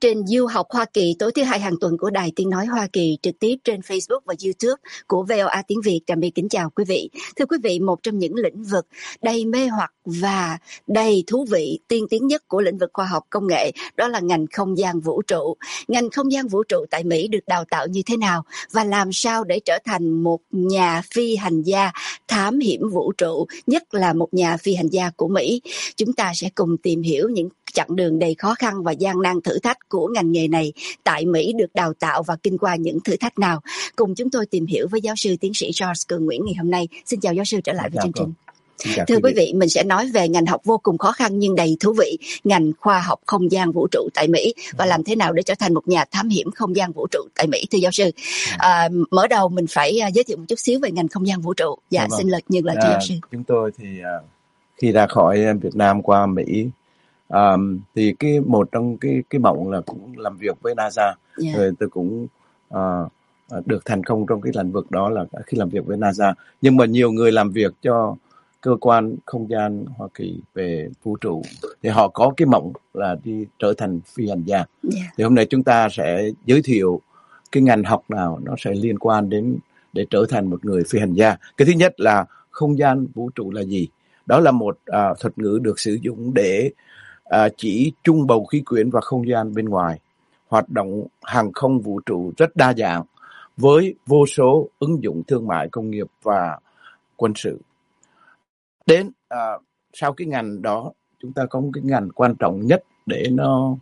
trình Du học Hoa Kỳ tối thứ Hai hàng tuần của Đài Tiếng Nói Hoa Kỳ trực tiếp trên Facebook và YouTube của VOA Tiếng Việt. Trà My kính chào quý vị. Thưa quý vị, một trong những lĩnh vực đầy mê hoặc và đầy thú vị, tiên tiến nhất của lĩnh vực khoa học công nghệ, đó là ngành không gian vũ trụ. Ngành không gian vũ trụ tại Mỹ được đào tạo như thế nào và làm sao để trở thành một nhà phi hành gia thám hiểm vũ trụ, nhất là một nhà phi hành gia của Mỹ. Chúng ta sẽ cùng tìm hiểu những chặng đường đầy khó khăn và gian nan thử thách của ngành nghề này tại Mỹ được đào tạo và kinh qua những thử thách nào. Cùng chúng tôi tìm hiểu với giáo sư tiến sĩ Charles Cường Nguyễn ngày hôm nay. Xin chào giáo sư trở lại với chương trình. Thưa quý vị, mình sẽ nói về ngành học vô cùng khó khăn nhưng đầy thú vị, ngành khoa học không gian vũ trụ tại Mỹ và làm thế nào để trở thành một nhà thám hiểm không gian vũ trụ tại Mỹ. Thưa giáo sư, mở đầu mình phải giới thiệu một chút xíu về ngành không gian vũ trụ. Dạ, xin nhường lời cho giáo sư. Chúng tôi thì khi ra khỏi Việt Nam qua Mỹ, thì một trong cái mộng là cũng làm việc với NASA. Rồi tôi cũng được thành công trong cái lĩnh vực đó là khi làm việc với NASA. Nhưng mà nhiều người làm việc cho cơ quan không gian Hoa Kỳ về vũ trụ thì họ có cái mộng là đi trở thành phi hành gia. Thì hôm nay chúng ta sẽ giới thiệu cái ngành học nào nó sẽ liên quan đến để trở thành một người phi hành gia. Cái thứ nhất là không gian vũ trụ là gì? Đó là một thuật ngữ được sử dụng để chỉ trung bầu khí quyển và không gian bên ngoài. Hoạt động hàng không vũ trụ rất đa dạng với vô số ứng dụng thương mại, công nghiệp và quân sự. Đến sau cái ngành đó, chúng ta có một cái ngành quan trọng nhất để nó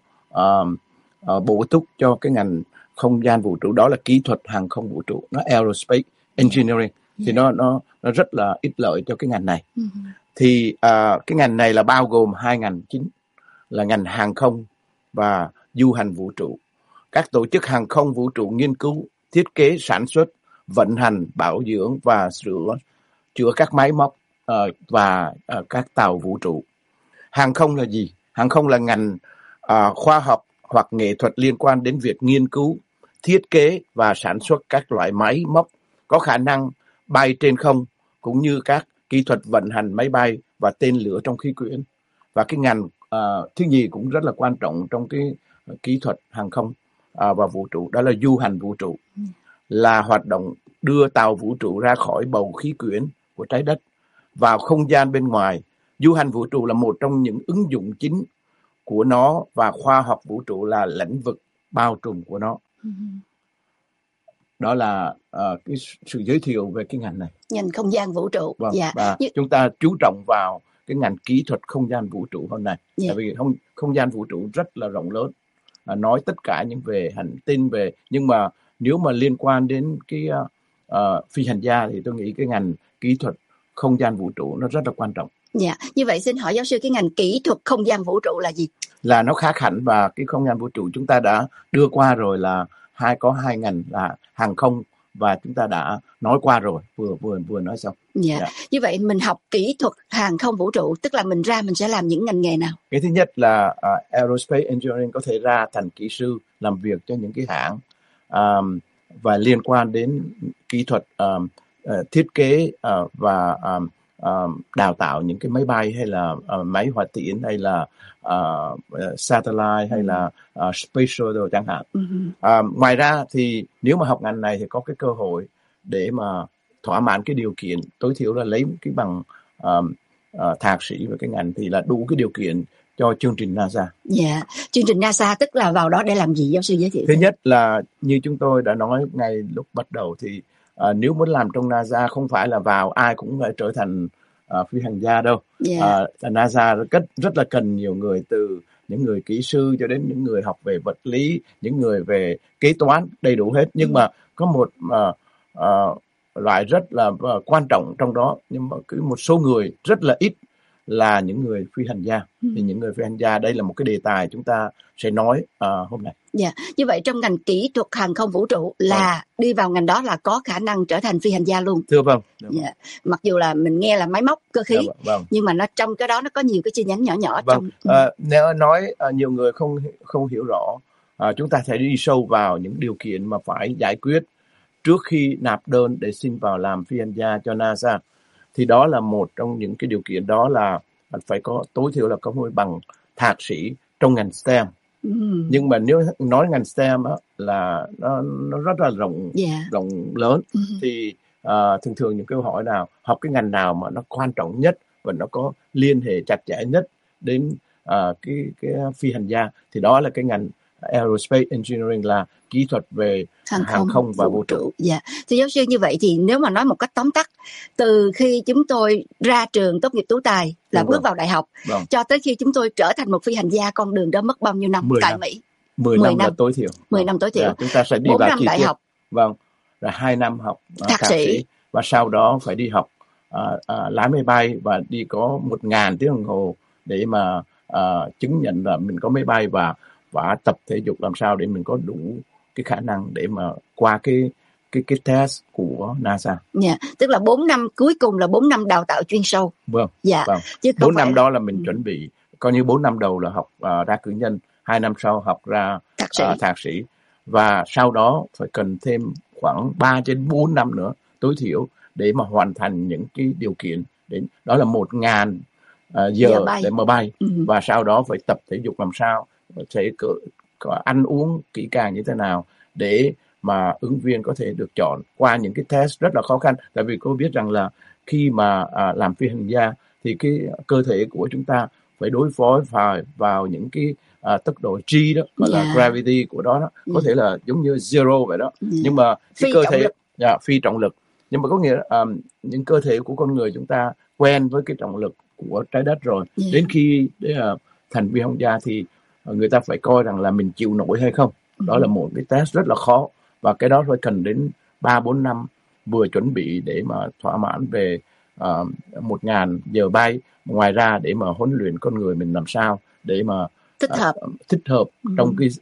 bổ túc cho cái ngành không gian vũ trụ, đó là kỹ thuật hàng không vũ trụ, nó aerospace engineering. Thì nó rất là ích lợi cho cái ngành này. Thì cái ngành này là bao gồm hai ngành chính là ngành hàng không và du hành vũ trụ. Các tổ chức hàng không vũ trụ nghiên cứu, thiết kế, sản xuất, vận hành, bảo dưỡng và sửa chữa các máy móc và các tàu vũ trụ. Hàng không là gì? Hàng không là ngành khoa học hoặc nghệ thuật liên quan đến việc nghiên cứu, thiết kế và sản xuất các loại máy móc có khả năng bay trên không, cũng như các kỹ thuật vận hành máy bay và tên lửa trong khí quyển. Và cái ngành thứ nhì cũng rất là quan trọng trong cái kỹ thuật hàng không và vũ trụ, đó là du hành vũ trụ, là hoạt động đưa tàu vũ trụ ra khỏi bầu khí quyển của trái đất vào không gian bên ngoài. Du hành vũ trụ là một trong những ứng dụng chính của nó và khoa học vũ trụ là lĩnh vực bao trùm của nó. Đó là cái sự giới thiệu về cái ngành này. Ngành không gian vũ trụ. Và chúng ta chú trọng vào cái ngành kỹ thuật không gian vũ trụ hôm nay. Tại vì không gian vũ trụ rất là rộng lớn, nói tất cả những về hành tinh nhưng mà nếu mà liên quan đến cái phi hành gia thì tôi nghĩ cái ngành kỹ thuật không gian vũ trụ nó rất là quan trọng. Như vậy xin hỏi giáo sư, cái ngành kỹ thuật không gian vũ trụ là gì? Là nó khác hẳn, và cái không gian vũ trụ chúng ta đã đưa qua rồi, là có hai ngành là hàng không và chúng ta đã nói qua rồi, vừa nói xong. Như vậy mình học kỹ thuật hàng không vũ trụ, tức là mình sẽ làm những ngành nghề nào? Cái thứ nhất là aerospace engineering, có thể ra thành kỹ sư làm việc cho những cái hãng và liên quan đến kỹ thuật thiết kế và đào tạo những cái máy bay hay là máy hỏa tiễn hay là satellite hay là space shuttle chẳng hạn. Ngoài ra thì nếu mà học ngành này thì có cái cơ hội để mà thỏa mãn cái điều kiện tối thiểu là lấy cái bằng thạc sĩ về cái ngành thì là đủ cái điều kiện cho chương trình NASA. Chương trình NASA tức là vào đó để làm gì, giáo sư giới thiệu? Thứ nhất là như chúng tôi đã nói ngay lúc bắt đầu thì nếu muốn làm trong NASA không phải là vào ai cũng phải trở thành phi hành gia đâu. NASA rất là cần nhiều người, từ những người kỹ sư cho đến những người học về vật lý, những người về kế toán, đầy đủ hết. Nhưng mà có một loại rất là quan trọng trong đó, nhưng mà một số người rất là ít là những người phi hành gia. Thì những người phi hành gia đây là một cái đề tài chúng ta sẽ nói hôm nay. Như vậy trong ngành kỹ thuật hàng không vũ trụ là đi vào ngành đó là có khả năng trở thành phi hành gia luôn. Thưa vâng. Mặc dù là mình nghe là máy móc cơ khí, nhưng mà nó trong cái đó nó có nhiều cái chi nhánh nhỏ trong. Nếu nói nhiều người không hiểu rõ, chúng ta sẽ đi sâu vào những điều kiện mà phải giải quyết trước khi nạp đơn để xin vào làm phi hành gia cho NASA. Thì đó là một trong những cái điều kiện, đó là phải có tối thiểu là có một bằng thạc sĩ trong ngành STEM. Nhưng mà nếu nói ngành STEM á, là nó rất là rộng lớn. Thì thường thường những câu hỏi nào, học cái ngành nào mà nó quan trọng nhất và nó có liên hệ chặt chẽ nhất đến cái phi hành gia, thì đó là cái ngành Aerospace Engineering, là kỹ thuật về hàng không và vũ trụ. Dạ. Thì giáo sư, như vậy thì nếu mà nói một cách tóm tắt, từ khi chúng tôi ra trường tốt nghiệp tú tài là bước vào đại học, cho tới khi chúng tôi trở thành một phi hành gia, con đường đó mất bao nhiêu năm tại Mỹ? 10 năm là tối thiểu. 10 năm tối thiểu. Chúng ta sẽ đi 4 vào năm chi đại tiết. học. Vâng. Là 2 năm học thạc sĩ, và sau đó phải đi học lái máy bay và đi có 1.000 tiếng đồng hồ để mà chứng nhận là mình có máy bay, và tập thể dục làm sao để mình có đủ cái khả năng để mà qua cái test của NASA. Tức là 4 năm cuối cùng là 4 năm đào tạo chuyên sâu. Vâng. Chứ 4 năm đó là mình chuẩn bị, coi như 4 năm đầu là học ra cử nhân, 2 năm sau học ra thạc sĩ, và sau đó phải cần thêm khoảng 3 đến 4 năm nữa tối thiểu để mà hoàn thành những cái điều kiện đến đó là 1.000 giờ để mà bay. Và sau đó phải tập thể dục làm sao, sẽ có ăn uống kỹ càng như thế nào để mà ứng viên có thể được chọn qua những cái test rất là khó khăn. Tại vì cô biết rằng là khi mà làm phi hành gia thì cái cơ thể của chúng ta phải đối phó vào những cái tốc độ G đó, gọi là gravity của đó, có thể là giống như zero vậy đó. Nhưng mà cái cơ thể phi trọng lực, nhưng mà có nghĩa những cơ thể của con người chúng ta quen với cái trọng lực của trái đất rồi. Đến khi thành phi hành gia thì người ta phải coi rằng là mình chịu nổi hay không. Đó là một cái test rất là khó, và cái đó phải cần đến 3-4 năm vừa chuẩn bị để mà thỏa mãn về 1.000 giờ bay. Ngoài ra để mà huấn luyện con người mình làm sao để mà thích hợp trong cái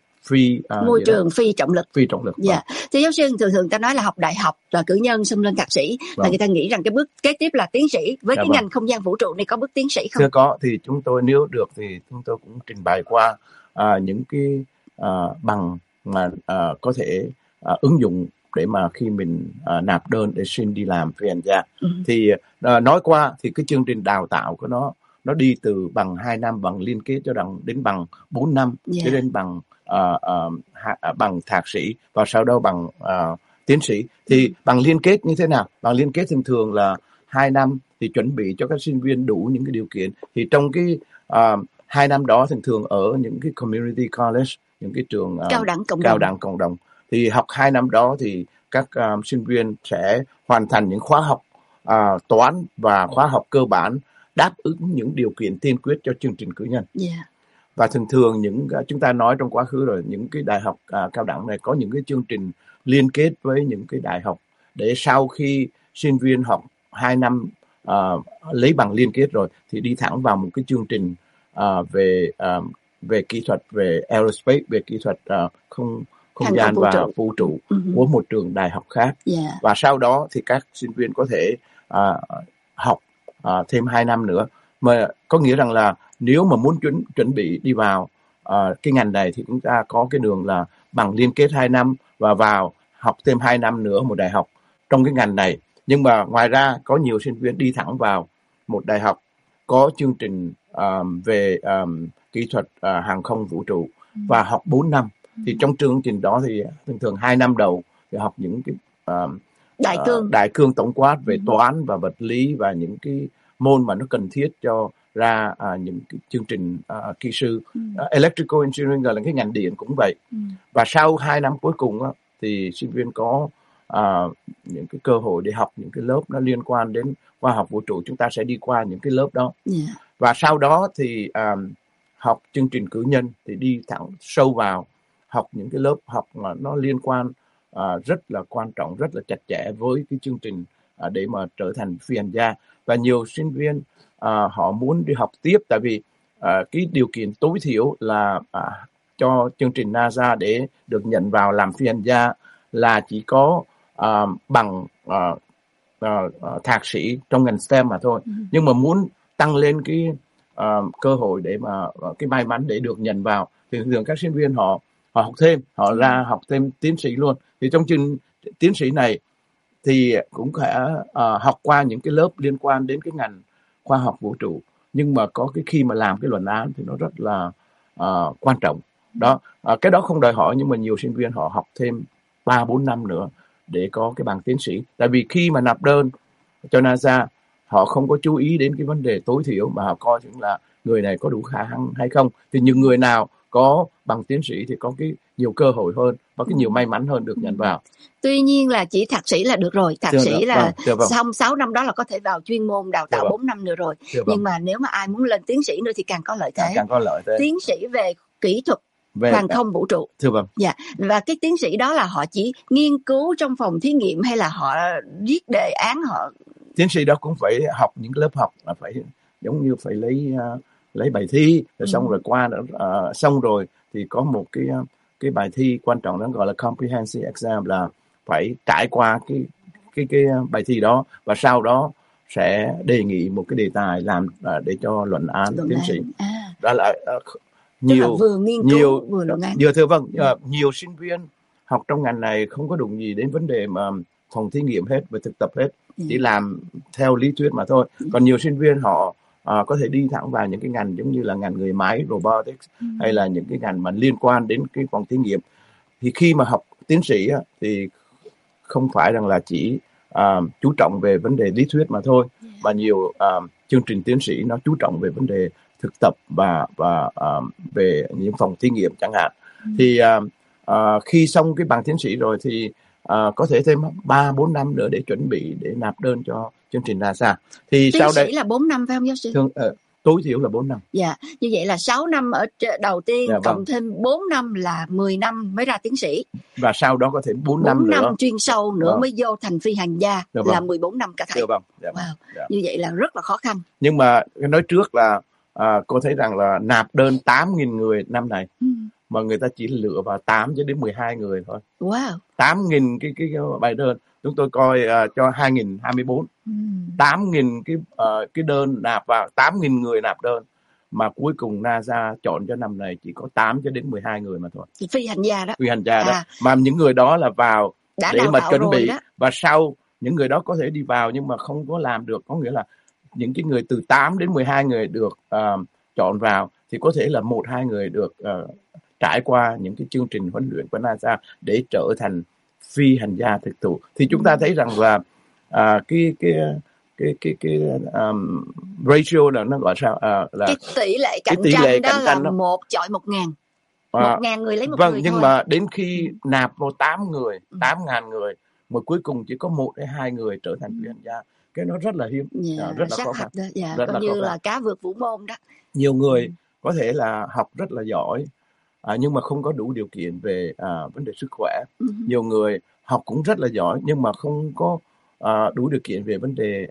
môi trường phi trọng lực. Dạ. Thì giáo sư, thường ta nói là học đại học là cử nhân xông lên thạc sĩ, là người ta nghĩ rằng cái bước kế tiếp là tiến sĩ. Với cái ngành không gian vũ trụ này có bước tiến sĩ không? Chưa có. Thì chúng tôi nếu được thì chúng tôi cũng trình bày qua những cái bằng mà có thể ứng dụng để mà khi mình nạp đơn để xin đi làm phi hành gia. Thì nói qua thì cái chương trình đào tạo của nó đi từ bằng 2 năm bằng liên kết cho đến bằng 4 năm, cho đến bằng thạc sĩ, và sau đó bằng tiến sĩ. Thì bằng liên kết như thế nào? Bằng liên kết thường là 2 năm thì chuẩn bị cho các sinh viên đủ những cái điều kiện. Thì trong cái 2 năm đó thường ở những cái community college, những cái trường cao đẳng cộng đồng, thì học 2 năm đó thì các sinh viên sẽ hoàn thành những khóa học toán và khóa học cơ bản đáp ứng những điều kiện tiên quyết cho chương trình cử nhân. Và thường những chúng ta nói trong quá khứ rồi, những cái đại học cao đẳng này có những cái chương trình liên kết với những cái đại học, để sau khi sinh viên học 2 năm lấy bằng liên kết rồi thì đi thẳng vào một cái chương trình về kỹ thuật, về aerospace, về kỹ thuật không gian và vũ trụ của một trường đại học khác. Và sau đó thì các sinh viên có thể học thêm 2 năm nữa. Mà có nghĩa rằng là nếu mà muốn chuẩn bị đi vào cái ngành này thì chúng ta có cái đường là bằng liên kết 2 năm và vào học thêm 2 năm nữa một đại học trong cái ngành này. Nhưng mà ngoài ra có nhiều sinh viên đi thẳng vào một đại học có chương trình về kỹ thuật hàng không vũ trụ và học 4 năm. Thì trong chương trình đó thì thường 2 năm đầu thì học những cái đại cương tổng quát về toán và vật lý và những cái môn mà nó cần thiết cho ra những cái chương trình kỹ sư. Electrical engineering là cái ngành điện cũng vậy. Và sau 2 năm cuối cùng thì sinh viên có những cái cơ hội để học những cái lớp nó liên quan đến khoa học vũ trụ. Chúng ta sẽ đi qua những cái lớp đó. Và sau đó thì học chương trình cử nhân thì đi thẳng sâu vào học những cái lớp học mà nó liên quan rất là quan trọng, rất là chặt chẽ với cái chương trình để mà trở thành phi hành gia. Và nhiều sinh viên họ muốn đi học tiếp, tại vì cái điều kiện tối thiểu là cho chương trình NASA để được nhận vào làm phi hành gia là chỉ có bằng thạc sĩ trong ngành STEM mà thôi. Nhưng mà muốn tăng lên cái cơ hội để mà cái may mắn để được nhận vào thì thường các sinh viên họ học thêm, họ ra học thêm tiến sĩ luôn. Thì trong chương tiến sĩ này thì cũng phải học qua những cái lớp liên quan đến cái ngành khoa học vũ trụ, nhưng mà có cái khi mà làm cái luận án thì nó rất là quan trọng. Đó, cái đó không đòi hỏi, nhưng mà nhiều sinh viên họ học thêm 3-4 năm nữa để có cái bằng tiến sĩ. Tại vì khi mà nạp đơn cho NASA, họ không có chú ý đến cái vấn đề tối thiểu, mà họ coi những là người này có đủ khả năng hay không. Thì những người nào có bằng tiến sĩ thì có cái nhiều cơ hội hơn, có cái nhiều may mắn hơn được nhận vào. Tuy nhiên là chỉ thạc sĩ là được rồi. Thạc sĩ là xong 6 năm đó là có thể vào chuyên môn đào tạo 4 năm nữa rồi. Nhưng mà nếu mà ai muốn lên tiến sĩ nữa thì càng có lợi thế. Tiến sĩ về kỹ thuật hàng không vũ trụ. Dạ. Và cái tiến sĩ đó là họ chỉ nghiên cứu trong phòng thí nghiệm hay là họ viết đề án họ? Tiến sĩ đó cũng phải học những lớp học, là phải giống như phải lấy bài thi rồi xong rồi qua xong rồi thì có một cái bài thi quan trọng, đó gọi là comprehensive exam, là phải trải qua cái bài thi đó, và sau đó sẽ đề nghị một cái đề tài làm để cho luận án tiến sĩ. Đó là nhiều vừa nghiên cứu vừa luận án. Nhiều sinh viên học trong ngành này không có đụng gì đến vấn đề mà phòng thí nghiệm hết và thực tập hết, chỉ làm theo lý thuyết mà thôi. Còn nhiều sinh viên họ có thể đi thẳng vào những cái ngành giống như là ngành người máy, robotics, hay là những cái ngành mà liên quan đến cái phòng thí nghiệm. Thì khi mà học tiến sĩ thì không phải rằng là chỉ chú trọng về vấn đề lý thuyết mà thôi, mà nhiều chương trình tiến sĩ nó chú trọng về vấn đề thực tập và về những phòng thí nghiệm chẳng hạn. Thì khi xong cái bằng tiến sĩ rồi thì có thể thêm 3-4 năm nữa để chuẩn bị để nạp đơn cho chương trình NASA. Thì tiến sau sĩ đây là 4 năm phải không giáo sư? Tối thiểu là 4 năm. Dạ, như vậy là 6 năm ở đầu tiên, cộng thêm 4 năm là 10 năm mới ra tiến sĩ. Và sau đó có thể 4 năm nữa. 4 năm chuyên sâu nữa mới vô thành phi hành gia, là 14 năm cả thầy. Như vậy là rất là khó khăn. Nhưng mà nói trước là cô thấy rằng là nạp đơn 8.000 người năm này, mà người ta chỉ lựa vào 8 cho đến 12 người thôi. 8.000 cái bài đơn. Chúng tôi coi cho 2024, 8.000 cái đơn nạp vào, 8.000 người nạp đơn, mà cuối cùng NASA chọn cho năm này chỉ có 8 cho đến 12 người mà thôi. Phi hành gia đó. Phi hành gia đó. Mà những người đó là vào để mà chuẩn bị đó. Và sau những người đó có thể đi vào nhưng mà không có làm được, có nghĩa là những cái người từ 8 đến 12 người được chọn vào thì có thể là 1-2 người được trải qua những cái chương trình huấn luyện của NASA để trở thành phi hành gia thực thụ. Thì chúng ta thấy rằng là cái ratio là nó gọi sao là cái tỷ lệ cạnh tranh đó là 1 chọi 1.000. 1.000 người lấy một người nhưng thôi. mà đến khi nạp vào 8.000 người mà cuối cùng chỉ có 1-2 người trở thành phi hành gia, cái nó rất là hiếm, rất là khó khăn. Coi như là cá vượt vũ môn đó. Nhiều người có thể là học rất là giỏi nhưng mà không có đủ điều kiện về vấn đề sức khỏe. Nhiều người học cũng rất là giỏi nhưng mà không có đủ điều kiện về vấn đề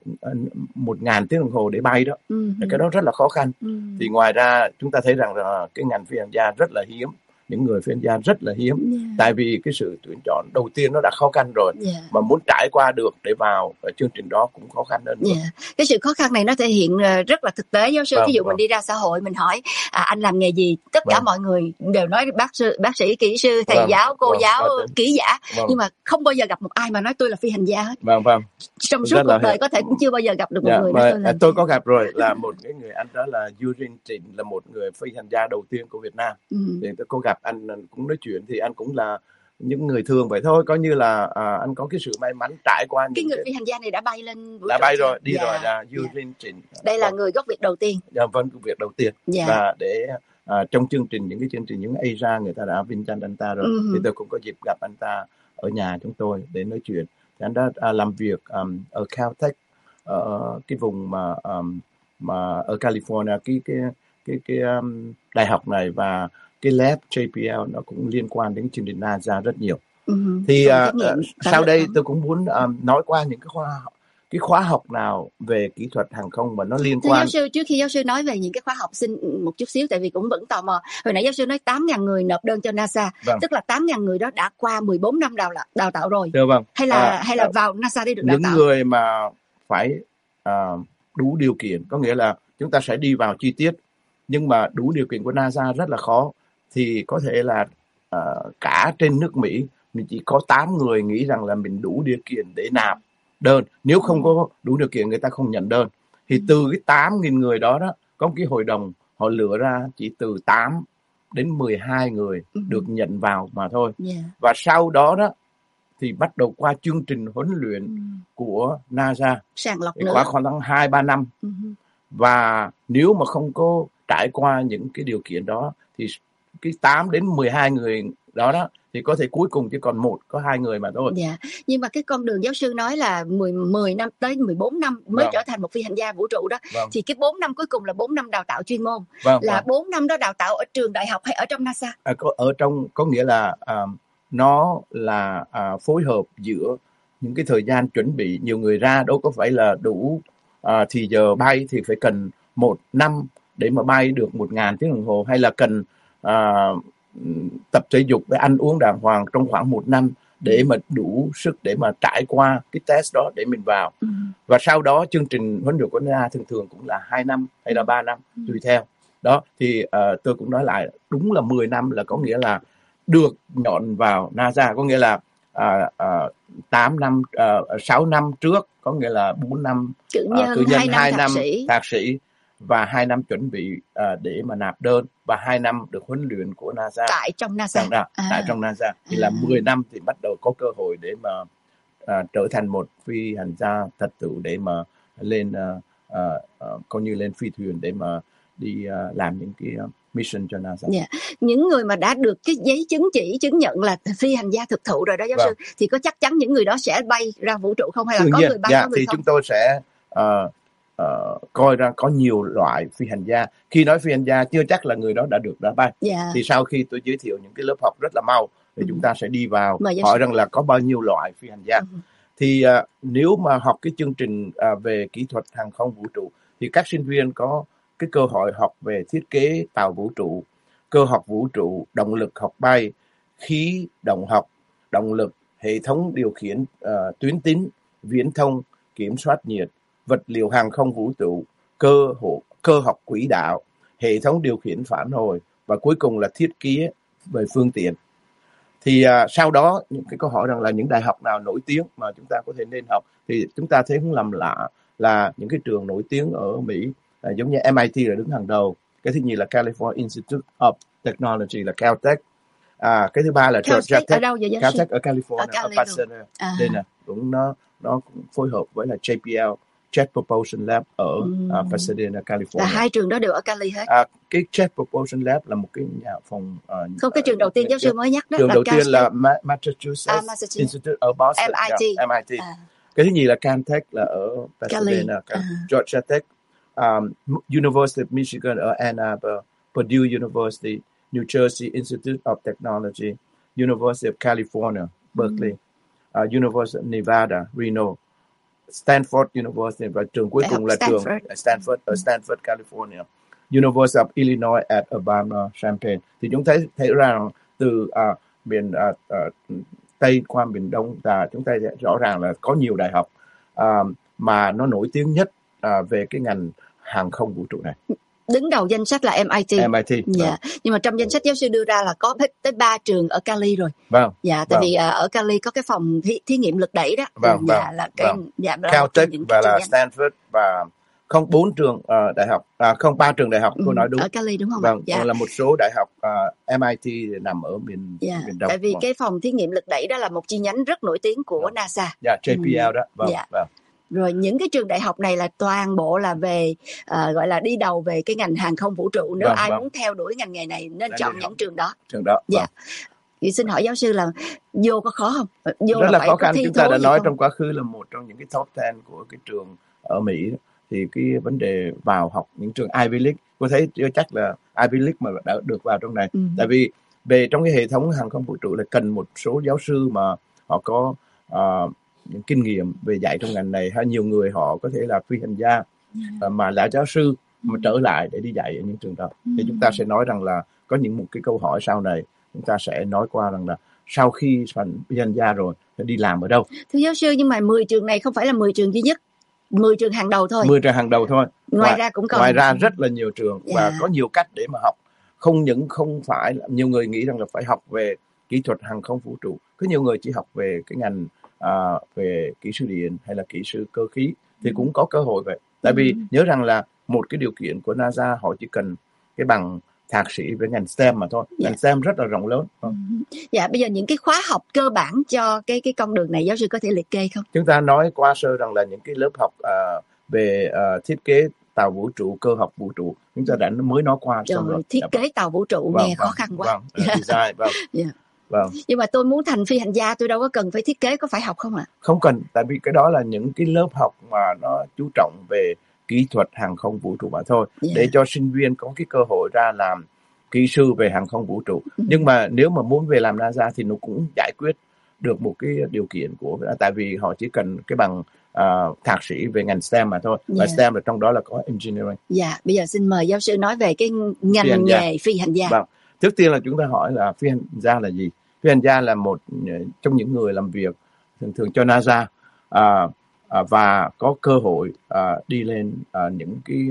1.000 tiếng đồng hồ để bay đó. Cái đó rất là khó khăn. Thì ngoài ra chúng ta thấy rằng là cái ngành phi hành gia rất là hiếm, những người phi hành gia rất là hiếm, tại vì cái sự tuyển chọn đầu tiên nó đã khó khăn rồi, mà muốn trải qua được để vào chương trình đó cũng khó khăn hơn. Cái sự khó khăn này nó thể hiện rất là thực tế giáo sư. Ví dụ mình đi ra xã hội mình hỏi anh làm nghề gì, tất cả mọi người đều nói bác sĩ, kỹ sư, thầy giáo, cô giáo, kỹ giả, nhưng mà không bao giờ gặp một ai mà nói tôi là phi hành gia hết. Trong suốt cuộc đời có thể cũng chưa bao giờ gặp được một người nói tôi có gặp rồi, là một cái người anh đó là Eugene Trịnh, là một người phi hành gia đầu tiên của Việt Nam. Thì tôi có gặp anh cũng nói chuyện, thì anh cũng là những người thường vậy thôi, coi như là anh có cái sự may mắn trải qua cái người phi hành gia này đã bay lên vũ trụ, đã bay rồi, đi rồi, là Eugene Trịnh. Đây là người gốc Việt đầu tiên. Vâng, Việt đầu tiên. Và để trong chương trình, những Asia người ta đã vinh danh anh ta rồi. Thì tôi cũng có dịp gặp anh ta ở nhà chúng tôi để nói chuyện. Thì anh đã làm việc ở Caltech, ở cái vùng mà ở California, cái đại học này, và cái lab JPL nó cũng liên quan đến chương trình NASA rất nhiều. Thì sau đây tôi cũng muốn nói qua những cái khóa học nào về kỹ thuật hàng không mà nó liên quan. Giáo sư, trước khi giáo sư nói về những cái khóa học, xin một chút xíu, tại vì cũng vẫn tò mò. Hồi nãy giáo sư nói 8.000 người nộp đơn cho NASA, tức là 8.000 người đó đã qua 14 năm đào tạo rồi. Hay là vào NASA để được đào tạo? Những người mà phải đủ điều kiện, có nghĩa là chúng ta sẽ đi vào chi tiết, nhưng mà đủ điều kiện của NASA rất là khó. Thì có thể là cả trên nước Mỹ mình chỉ có 8 người nghĩ rằng là mình đủ điều kiện để nạp đơn. Nếu không có đủ điều kiện người ta không nhận đơn. Thì từ cái 8.000 người đó có một cái hội đồng họ lựa ra chỉ từ 8 đến 12 người được nhận vào mà thôi. Yeah. Và sau đó đó thì bắt đầu qua chương trình huấn luyện của NASA Sàng lọc qua khoảng 2-3 năm. Và nếu mà không có trải qua những cái điều kiện đó thì cái 8 đến 12 người đó thì có thể cuối cùng chỉ còn có 2 người mà thôi. Dạ. Nhưng mà cái con đường giáo sư nói là 10 năm tới 14 năm mới trở thành một phi hành gia vũ trụ đó. Thì cái 4 năm cuối cùng là 4 năm đào tạo chuyên môn. 4 năm đó đào tạo ở trường đại học hay ở trong NASA? Ở trong, có nghĩa là nó là phối hợp giữa những cái thời gian chuẩn bị. Nhiều người ra đâu có phải là đủ thì giờ bay thì phải cần 1 năm để mà bay được 1.000 tiếng đồng hồ, hay là cần tập thể dục để ăn uống đàng hoàng trong khoảng 1 năm để mà đủ sức để mà trải qua cái test đó để mình vào. Và sau đó chương trình huấn luyện của NASA thường cũng là 2 năm hay là 3 năm tùy theo. Đó thì tôi cũng nói lại, đúng là 10 năm là có nghĩa là được nhận vào NASA, có nghĩa là 6 năm trước, có nghĩa là 4 năm cử nhân, 2 năm thạc sĩ và 2 năm chuẩn bị để mà nạp đơn, và 2 năm được huấn luyện của NASA tại trong NASA. Tại trong NASA thì là 10 năm thì bắt đầu có cơ hội để mà trở thành một phi hành gia thật sự, để mà lên coi như lên phi thuyền để mà đi làm những cái mission cho NASA. Yeah. Những người mà đã được cái giấy chứng nhận là phi hành gia thực thụ rồi đó giáo sư, thì có chắc chắn những người đó sẽ bay ra vũ trụ không, hay là có người bay có người thì không? Chúng tôi sẽ coi ra có nhiều loại phi hành gia. Khi nói phi hành gia chưa chắc là người đó đã bay. Thì sau khi tôi giới thiệu những cái lớp học rất là mau thì chúng ta sẽ đi vào hỏi rằng là có bao nhiêu loại phi hành gia. Thì nếu mà học cái chương trình về kỹ thuật hàng không vũ trụ thì các sinh viên có cái cơ hội học về thiết kế tàu vũ trụ, cơ học vũ trụ, động lực học bay, khí động học, động lực, hệ thống điều khiển tuyến tính, viễn thông, kiểm soát nhiệt, vật liệu hàng không vũ trụ, cơ học quỹ đạo, hệ thống điều khiển phản hồi, và cuối cùng là thiết kế về phương tiện. Thì sau đó những cái câu hỏi rằng là những đại học nào nổi tiếng mà chúng ta có thể nên học, thì chúng ta thấy không lầm lạ là những cái trường nổi tiếng ở Mỹ, giống như MIT là đứng hàng đầu, cái thứ nhì là California Institute of Technology là Caltech, cái thứ ba là Georgia Tech. Caltech ở California, ở Pasadena. Đây nè, cũng nó cũng phối hợp với là JPL, Jet Propulsion Lab ở Pasadena, California. Là 2 trường đó đều ở Cali hết. Cái Jet Propulsion Lab là một cái nhà phòng không, cái trường đầu tiên giáo sư mới nhắc đó. Trường đầu tiên là Massachusetts Institute ở Boston, MIT. Cái thứ nhì là Caltech là ở Pasadena, Georgia Tech, University of Michigan ở Ann Arbor, Purdue University, New Jersey Institute of Technology, University of California, Berkeley, University of Nevada, Reno, Stanford University, và trường cuối cùng là trường Stanford ở Stanford, California, University of Illinois at Urbana-Champaign. Thì chúng thấy rằng từ miền Tây qua miền Đông, chúng ta rõ ràng là có nhiều đại học mà nó nổi tiếng nhất về cái ngành hàng không vũ trụ này. Đứng đầu danh sách là MIT. Dạ. Nhưng mà trong danh sách giáo sư đưa ra là có tới 3 trường ở Cali rồi. Tại vì ở Cali có cái phòng thí nghiệm lực đẩy đó. Caltech và là Stanford, và không 4 trường đại học, không 3 trường đại học, tôi nói đúng. Ở Cali đúng không? Còn là một số đại học MIT nằm ở miền Đông. Tại vì cái phòng thí nghiệm lực đẩy đó là một chi nhánh rất nổi tiếng của NASA. JPL đó. Rồi những cái trường đại học này là toàn bộ là về gọi là đi đầu về cái ngành hàng không vũ trụ. Nếu ai muốn theo đuổi ngành nghề này nên chọn những trường đó. Thì xin hỏi giáo sư là vô có khó không? Vô rất là khó khăn. Chúng ta đã nói trong quá khứ là một trong những cái top 10 của cái trường ở Mỹ. Thì cái vấn đề vào học những trường Ivy League, tôi thấy chưa chắc là Ivy League mà đã được vào trong này. Tại vì về trong cái hệ thống hàng không vũ trụ là cần một số giáo sư mà họ có những kinh nghiệm về dạy trong ngành này, hay nhiều người họ có thể là phi hành gia mà là giáo sư mà trở lại để đi dạy ở những trường đó. Thì chúng ta sẽ nói rằng là có một cái câu hỏi sau này chúng ta sẽ nói qua rằng là sau khi thành phi hành gia rồi thì đi làm ở đâu. Thưa giáo sư, nhưng mà 10 trường này không phải là 10 trường duy nhất, 10 trường hàng đầu thôi. 10 trường hàng đầu thôi. Ngoài ra cũng còn. Ngoài ra rất là nhiều trường và có nhiều cách để mà học. Không phải là nhiều người nghĩ rằng là phải học về kỹ thuật hàng không vũ trụ. Có nhiều người chỉ học về cái ngành về kỹ sư điện hay là kỹ sư cơ khí thì cũng có cơ hội vậy. Tại vì nhớ rằng là một cái điều kiện của NASA họ chỉ cần cái bằng thạc sĩ về ngành STEM mà thôi. Ngành STEM rất là rộng lớn. Dạ, bây giờ những cái khóa học cơ bản cho cái con đường này giáo sư có thể liệt kê không? Chúng ta nói qua sơ rằng là những cái lớp học về thiết kế tàu vũ trụ, cơ học vũ trụ, chúng ta đã mới nói qua xong rồi. Thiết kế tàu vũ trụ nghe khó khăn quá. Design, vâng. Nhưng mà tôi muốn thành phi hành gia, tôi đâu có cần phải thiết kế, có phải học không ạ? Không cần, tại vì cái đó là những cái lớp học mà nó chú trọng về kỹ thuật hàng không vũ trụ mà thôi, để cho sinh viên có cái cơ hội ra làm kỹ sư về hàng không vũ trụ. Nhưng mà nếu mà muốn về làm NASA thì nó cũng giải quyết được một cái điều kiện của, tại vì họ chỉ cần cái bằng thạc sĩ về ngành STEM mà thôi. Và STEM là trong đó là có engineering. Bây giờ xin mời giáo sư nói về cái ngành nghề phi hành gia. Vâng. Trước tiên là chúng ta hỏi là phi hành gia là gì? Phi hành gia là một trong những người làm việc thường cho NASA và có cơ hội đi lên những cái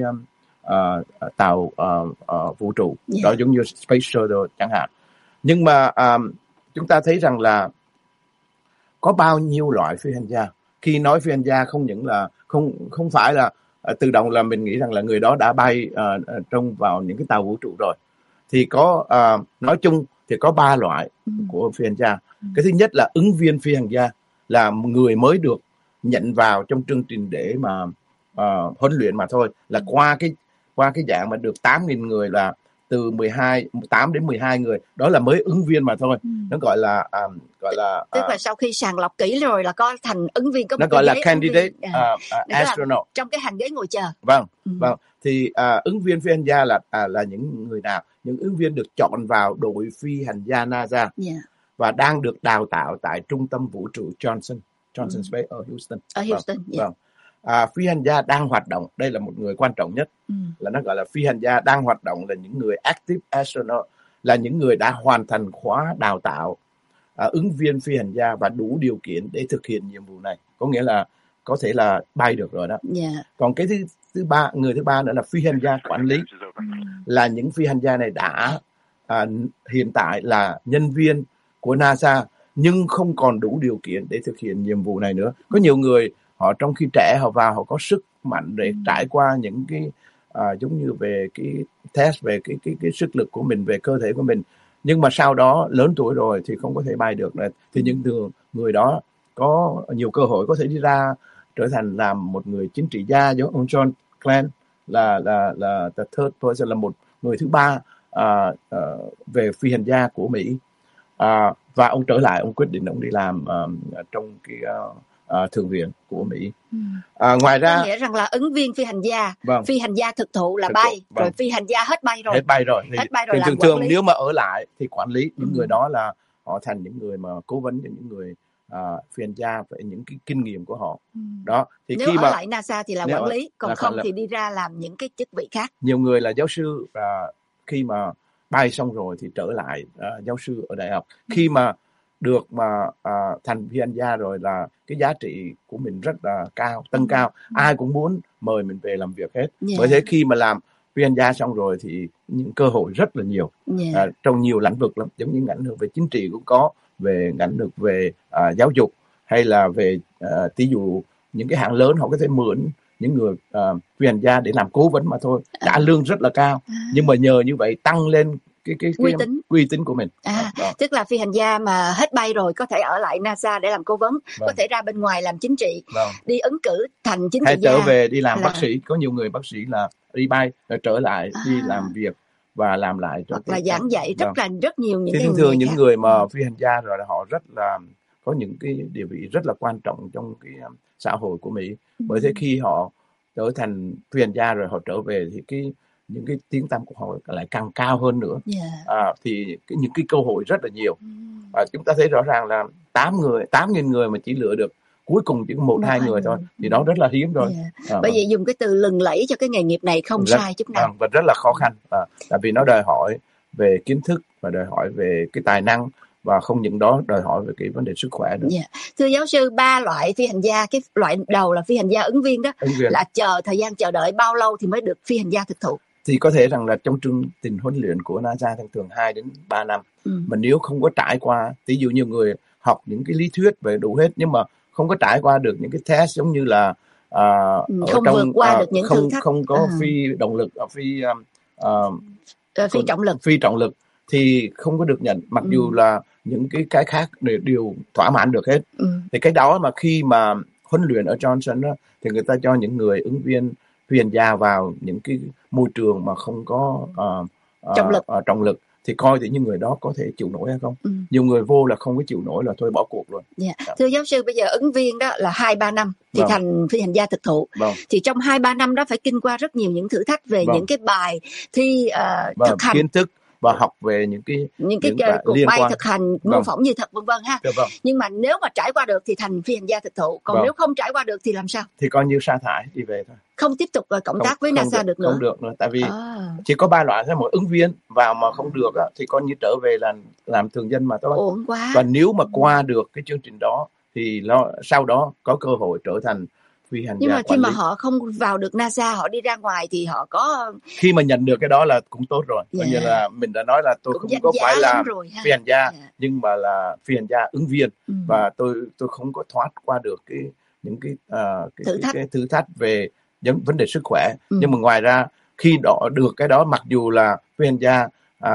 tàu vũ trụ, đó giống như Space Shuttle chẳng hạn. Nhưng mà chúng ta thấy rằng là có bao nhiêu loại phi hành gia. Khi nói phi hành gia không những là không phải là tự động là mình nghĩ rằng là người đó đã bay vào những cái tàu vũ trụ rồi. Thì có nói chung thì có 3 loại của phi hành gia. Cái thứ nhất là ứng viên phi hành gia, là người mới được nhận vào trong chương trình để mà huấn luyện mà thôi, là qua cái dạng mà được 8.000 người, là từ 8 đến 12 người, đó là mới ứng viên mà thôi. Nó gọi là tức là sau khi sàng lọc kỹ rồi là có thành ứng viên, có nó gọi là candidate astronaut, trong cái hàng ghế ngồi chờ. Vâng. Thì ứng viên phi hành gia là những người nào? Những ứng viên được chọn vào đội phi hành gia NASA và đang được đào tạo tại trung tâm vũ trụ Johnson Space ở Houston. Vâng. Phi hành gia đang hoạt động, đây là một người quan trọng nhất, là nó gọi là phi hành gia đang hoạt động, là những người active astronaut, là những người đã hoàn thành khóa đào tạo ứng viên phi hành gia và đủ điều kiện để thực hiện nhiệm vụ này, có nghĩa là có thể là bay được rồi đó. Còn cái người thứ ba nữa là phi hành gia quản lý, là những phi hành gia này đã hiện tại là nhân viên của NASA nhưng không còn đủ điều kiện để thực hiện nhiệm vụ này nữa. Có nhiều người họ trong khi trẻ họ vào, họ có sức mạnh để trải qua những cái giống như về cái test về cái sức lực của mình, về cơ thể của mình, nhưng mà sau đó lớn tuổi rồi thì không có thể bay được nữa. Thì những người đó có nhiều cơ hội có thể đi ra trở thành làm một người chính trị gia, giống ông John Glenn là the third person, là một người thứ ba về phi hành gia của Mỹ, và ông trở lại, ông quyết định ông đi làm trong cái thượng viện của Mỹ. Ngoài ra, có nghĩa rằng là ứng viên phi hành gia, phi hành gia thực thụ là bay, rồi phi hành gia hết bay rồi thì thường nếu mà ở lại thì quản lý những người đó, là họ thành những người mà cố vấn cho những người phi hành gia về những cái kinh nghiệm của họ. Đó, thì nếu khi ở mà lại NASA thì là quản lý, còn không thì đi ra làm những cái chức vị khác. Nhiều người là giáo sư, khi mà bay xong rồi thì trở lại giáo sư ở đại học. Khi mà được mà thành phi hành gia rồi là cái giá trị của mình rất là cao, tăng cao. Ai cũng muốn mời mình về làm việc hết. Bởi thế khi mà làm phi hành gia xong rồi thì những cơ hội rất là nhiều trong nhiều lĩnh vực lắm, giống như ngành hưởng về chính trị cũng có, về ngành hưởng về giáo dục, hay là về ví dụ những cái hãng lớn họ có thể mượn những người phi hành gia để làm cố vấn mà thôi, trả lương rất là cao, nhưng mà nhờ như vậy tăng lên cái uy tín của mình. Tức là phi hành gia mà hết bay rồi có thể ở lại NASA để làm cố vấn, có thể ra bên ngoài làm chính trị, đi ứng cử thành chính trị gia, hay trở về đi làm bác sĩ. Có nhiều người bác sĩ là đi bay rồi trở lại đi làm việc và làm lại hoặc là giảng dạy, rất nhiều những cái thường những người mà phi hành gia rồi họ rất là có những cái địa vị rất là quan trọng trong cái xã hội của Mỹ. Bởi thế khi họ trở thành phi hành gia rồi họ trở về thì những cái tiếng tăm của họ lại càng cao hơn nữa. Thì những cái cơ hội rất là nhiều. Chúng ta thấy rõ ràng là 8.000 người mà chỉ lựa được cuối cùng chỉ có 1-2 người thôi, thì đó rất là hiếm rồi. Bởi vậy dùng cái từ lừng lẫy cho cái nghề nghiệp này không sai chút nào. Và rất là khó khăn, tại vì nó đòi hỏi về kiến thức và đòi hỏi về cái tài năng, và không những đó đòi hỏi về cái vấn đề sức khỏe nữa. Thưa giáo sư, 3 loại phi hành gia, cái loại đầu là phi hành gia ứng viên đó, là thời gian chờ đợi bao lâu thì mới được phi hành gia thực thụ? Thì có thể rằng là trong chương trình huấn luyện của NASA thường 2 đến 3 năm. Mà nếu không có trải qua, ví dụ nhiều người học những cái lý thuyết về đủ hết, nhưng mà không có trải qua được những cái test giống như là không vượt qua được những thử thách, không có phi động lực, phi phi trọng lực thì không có được nhận, mặc dù là những cái khác đều thỏa mãn được hết. Thì cái đó mà khi mà huấn luyện ở Johnson đó, thì người ta cho những người ứng viên phi hành gia vào những cái môi trường mà không có trọng lực thì coi thì những người đó có thể chịu nổi hay không. Nhiều người vô là không có chịu nổi là thôi bỏ cuộc luôn. Thưa giáo sư, bây giờ ứng viên đó là 2-3 năm thì thành phi hành gia thực thụ. Thì trong 2-3 năm đó phải kinh qua rất nhiều những thử thách về những cái bài thi thực hành, kiến thức và học về những cuộc bay thực hành, mô phỏng như thật, vân vân ha. Nhưng mà nếu mà trải qua được thì thành phi hành gia thực thụ, còn nếu không trải qua được thì làm sao? Thì coi như sa thải đi về thôi. Không tiếp tục cộng tác với NASA được nữa. Không được nữa, tại vì chỉ có 3 loại thôi, một ứng viên vào mà không được á, thì coi như trở về là làm thường dân mà thôi. Ổn quá. Và nếu mà qua được cái chương trình đó thì sau đó có cơ hội trở thành phi hành gia. Nhưng mà khi mà họ không vào được NASA, họ đi ra ngoài thì họ có, khi mà nhận được cái đó là cũng tốt rồi. Coi như là mình đã nói là tôi cũng không có phải là phi hành gia, nhưng mà là phi hành gia ứng viên. Và tôi không có thoát qua được những cái thử thách về những vấn đề sức khỏe. Nhưng mà ngoài ra khi được cái đó, mặc dù là phi hành gia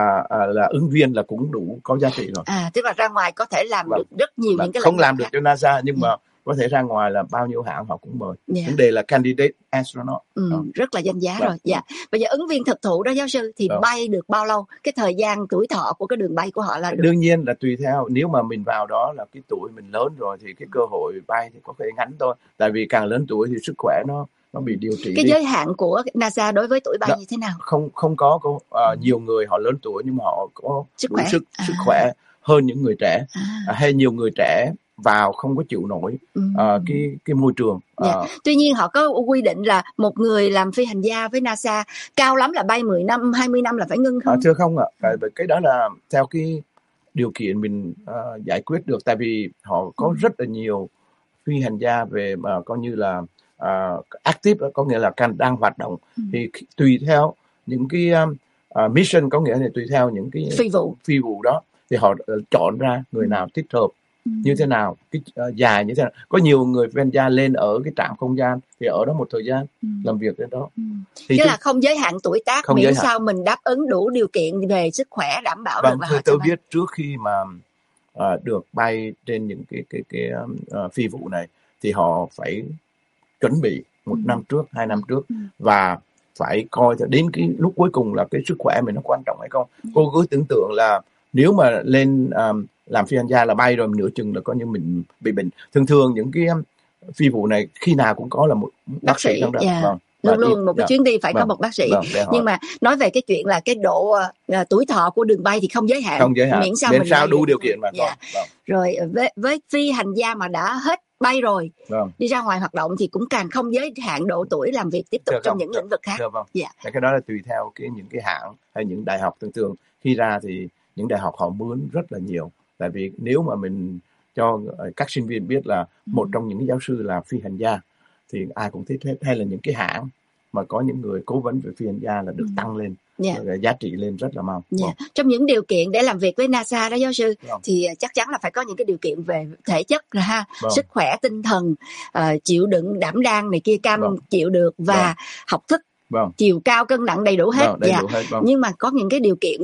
là ứng viên là cũng đủ có giá trị rồi. Tức là ra ngoài có thể làm được rất nhiều những cái không làm được cho NASA, nhưng mà có thể ra ngoài là bao nhiêu hãng họ cũng mời. Vấn đề là candidate astronaut. Rất là danh giá rồi. Bây giờ ứng viên thực thụ đó giáo sư thì bay được bao lâu? Cái thời gian tuổi thọ của cái đường bay của họ là được? Đương nhiên là tùy theo, nếu mà mình vào đó là cái tuổi mình lớn rồi thì cái cơ hội bay thì có thể ngắn thôi. Tại vì càng lớn tuổi thì sức khỏe nó bị điều trị. Cái giới hạn của NASA đối với tuổi bay như thế nào? Không có nhiều người họ lớn tuổi nhưng mà họ có sức khỏe hơn những người trẻ. Hay nhiều người trẻ vào không có chịu nổi cái môi trường. Tuy nhiên họ có quy định là một người làm phi hành gia với NASA cao lắm là bay 10 năm, 20 năm là phải ngưng không? Thưa không ạ. Cái đó là theo cái điều kiện mình giải quyết được. Tại vì họ có rất là nhiều phi hành gia về mà coi như là active, có nghĩa là đang hoạt động. Thì tùy theo những cái mission, có nghĩa là tùy theo những cái phi vụ đó thì họ chọn ra người nào thích hợp như thế nào, cái dài như thế nào. Có nhiều người phi hành gia lên ở cái trạm không gian thì ở đó một thời gian làm việc đến đó. Thì là không giới hạn tuổi tác, miễn sao mình đáp ứng đủ điều kiện về sức khỏe đảm bảo được. Và tôi biết trước khi mà được bay trên những cái phi vụ này thì họ phải chuẩn bị 1 năm trước, 2 năm trước, và phải coi đến cái lúc cuối cùng là cái sức khỏe mình nó quan trọng hay không. Cô cứ tưởng tượng là nếu mà lên làm phi hành gia là bay rồi nửa chừng là coi như mình bị bệnh. Thường những cái phi vụ này khi nào cũng có là một bác sĩ trong đó. Luôn luôn một cái chuyến đi phải có một bác sĩ. Nhưng mà nói về cái chuyện là cái độ tuổi thọ của đường bay thì không giới hạn. Miễn sao đủ điều kiện mà. Rồi với phi hành gia mà đã hết bay rồi, đi ra ngoài hoạt động thì cũng càng không giới hạn độ tuổi làm việc tiếp tục trong những lĩnh vực khác. Cái đó là tùy theo những cái hãng hay những đại học. Thường khi ra thì những đại học họ mướn rất là nhiều. Tại vì nếu mà mình cho các sinh viên biết là một trong những giáo sư là phi hành gia thì ai cũng thích hết. Hay là những cái hãng mà có những người cố vấn về phi hành gia là được tăng lên, giá trị lên rất là mau. Trong những điều kiện để làm việc với NASA đó giáo sư, thì chắc chắn là phải có những cái điều kiện về thể chất rồi ha, sức khỏe, tinh thần, chịu đựng đảm đang này kia chịu được, và học thức, chiều cao, cân nặng đầy đủ hết. Nhưng mà có những cái điều kiện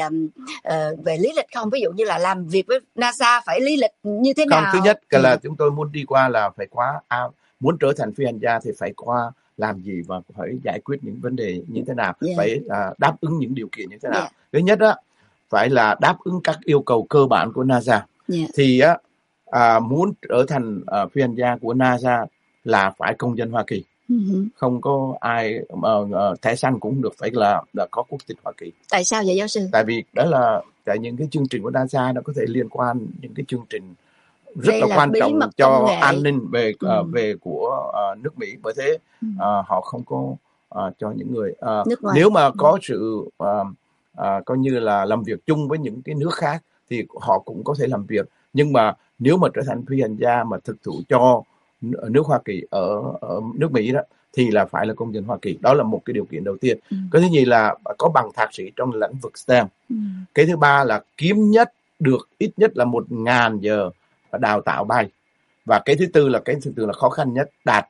về lý lịch không? Ví dụ như là làm việc với NASA phải lý lịch như thế nào? Thứ nhất là chúng tôi muốn đi qua là phải muốn trở thành phi hành gia thì phải qua làm gì và phải giải quyết những vấn đề như thế nào, phải đáp ứng những điều kiện như thế nào. Thứ nhất á, phải là đáp ứng các yêu cầu cơ bản của NASA. Thì muốn trở thành phi hành gia của NASA là phải công dân Hoa Kỳ. Không có ai thẻ xanh cũng được, phải là có quốc tịch Hoa Kỳ. Tại sao vậy giáo sư? Tại vì đó là tại những cái chương trình của NASA nó có thể liên quan những cái chương trình rất là quan trọng cho an ninh về của nước Mỹ. Bởi thế họ không có cho những người nếu mà có sự coi như là làm việc chung với những cái nước khác thì họ cũng có thể làm việc. Nhưng mà nếu mà trở thành phi hành gia mà thực thụ cho nước Hoa Kỳ ở nước Mỹ đó thì là phải là công dân Hoa Kỳ. Đó là một cái điều kiện đầu tiên. Cái thứ nhì là có bằng thạc sĩ trong lĩnh vực STEM. Cái thứ ba là kiếm được ít nhất là 1.000 giờ đào tạo bay. Và cái thứ tư là khó khăn nhất, đạt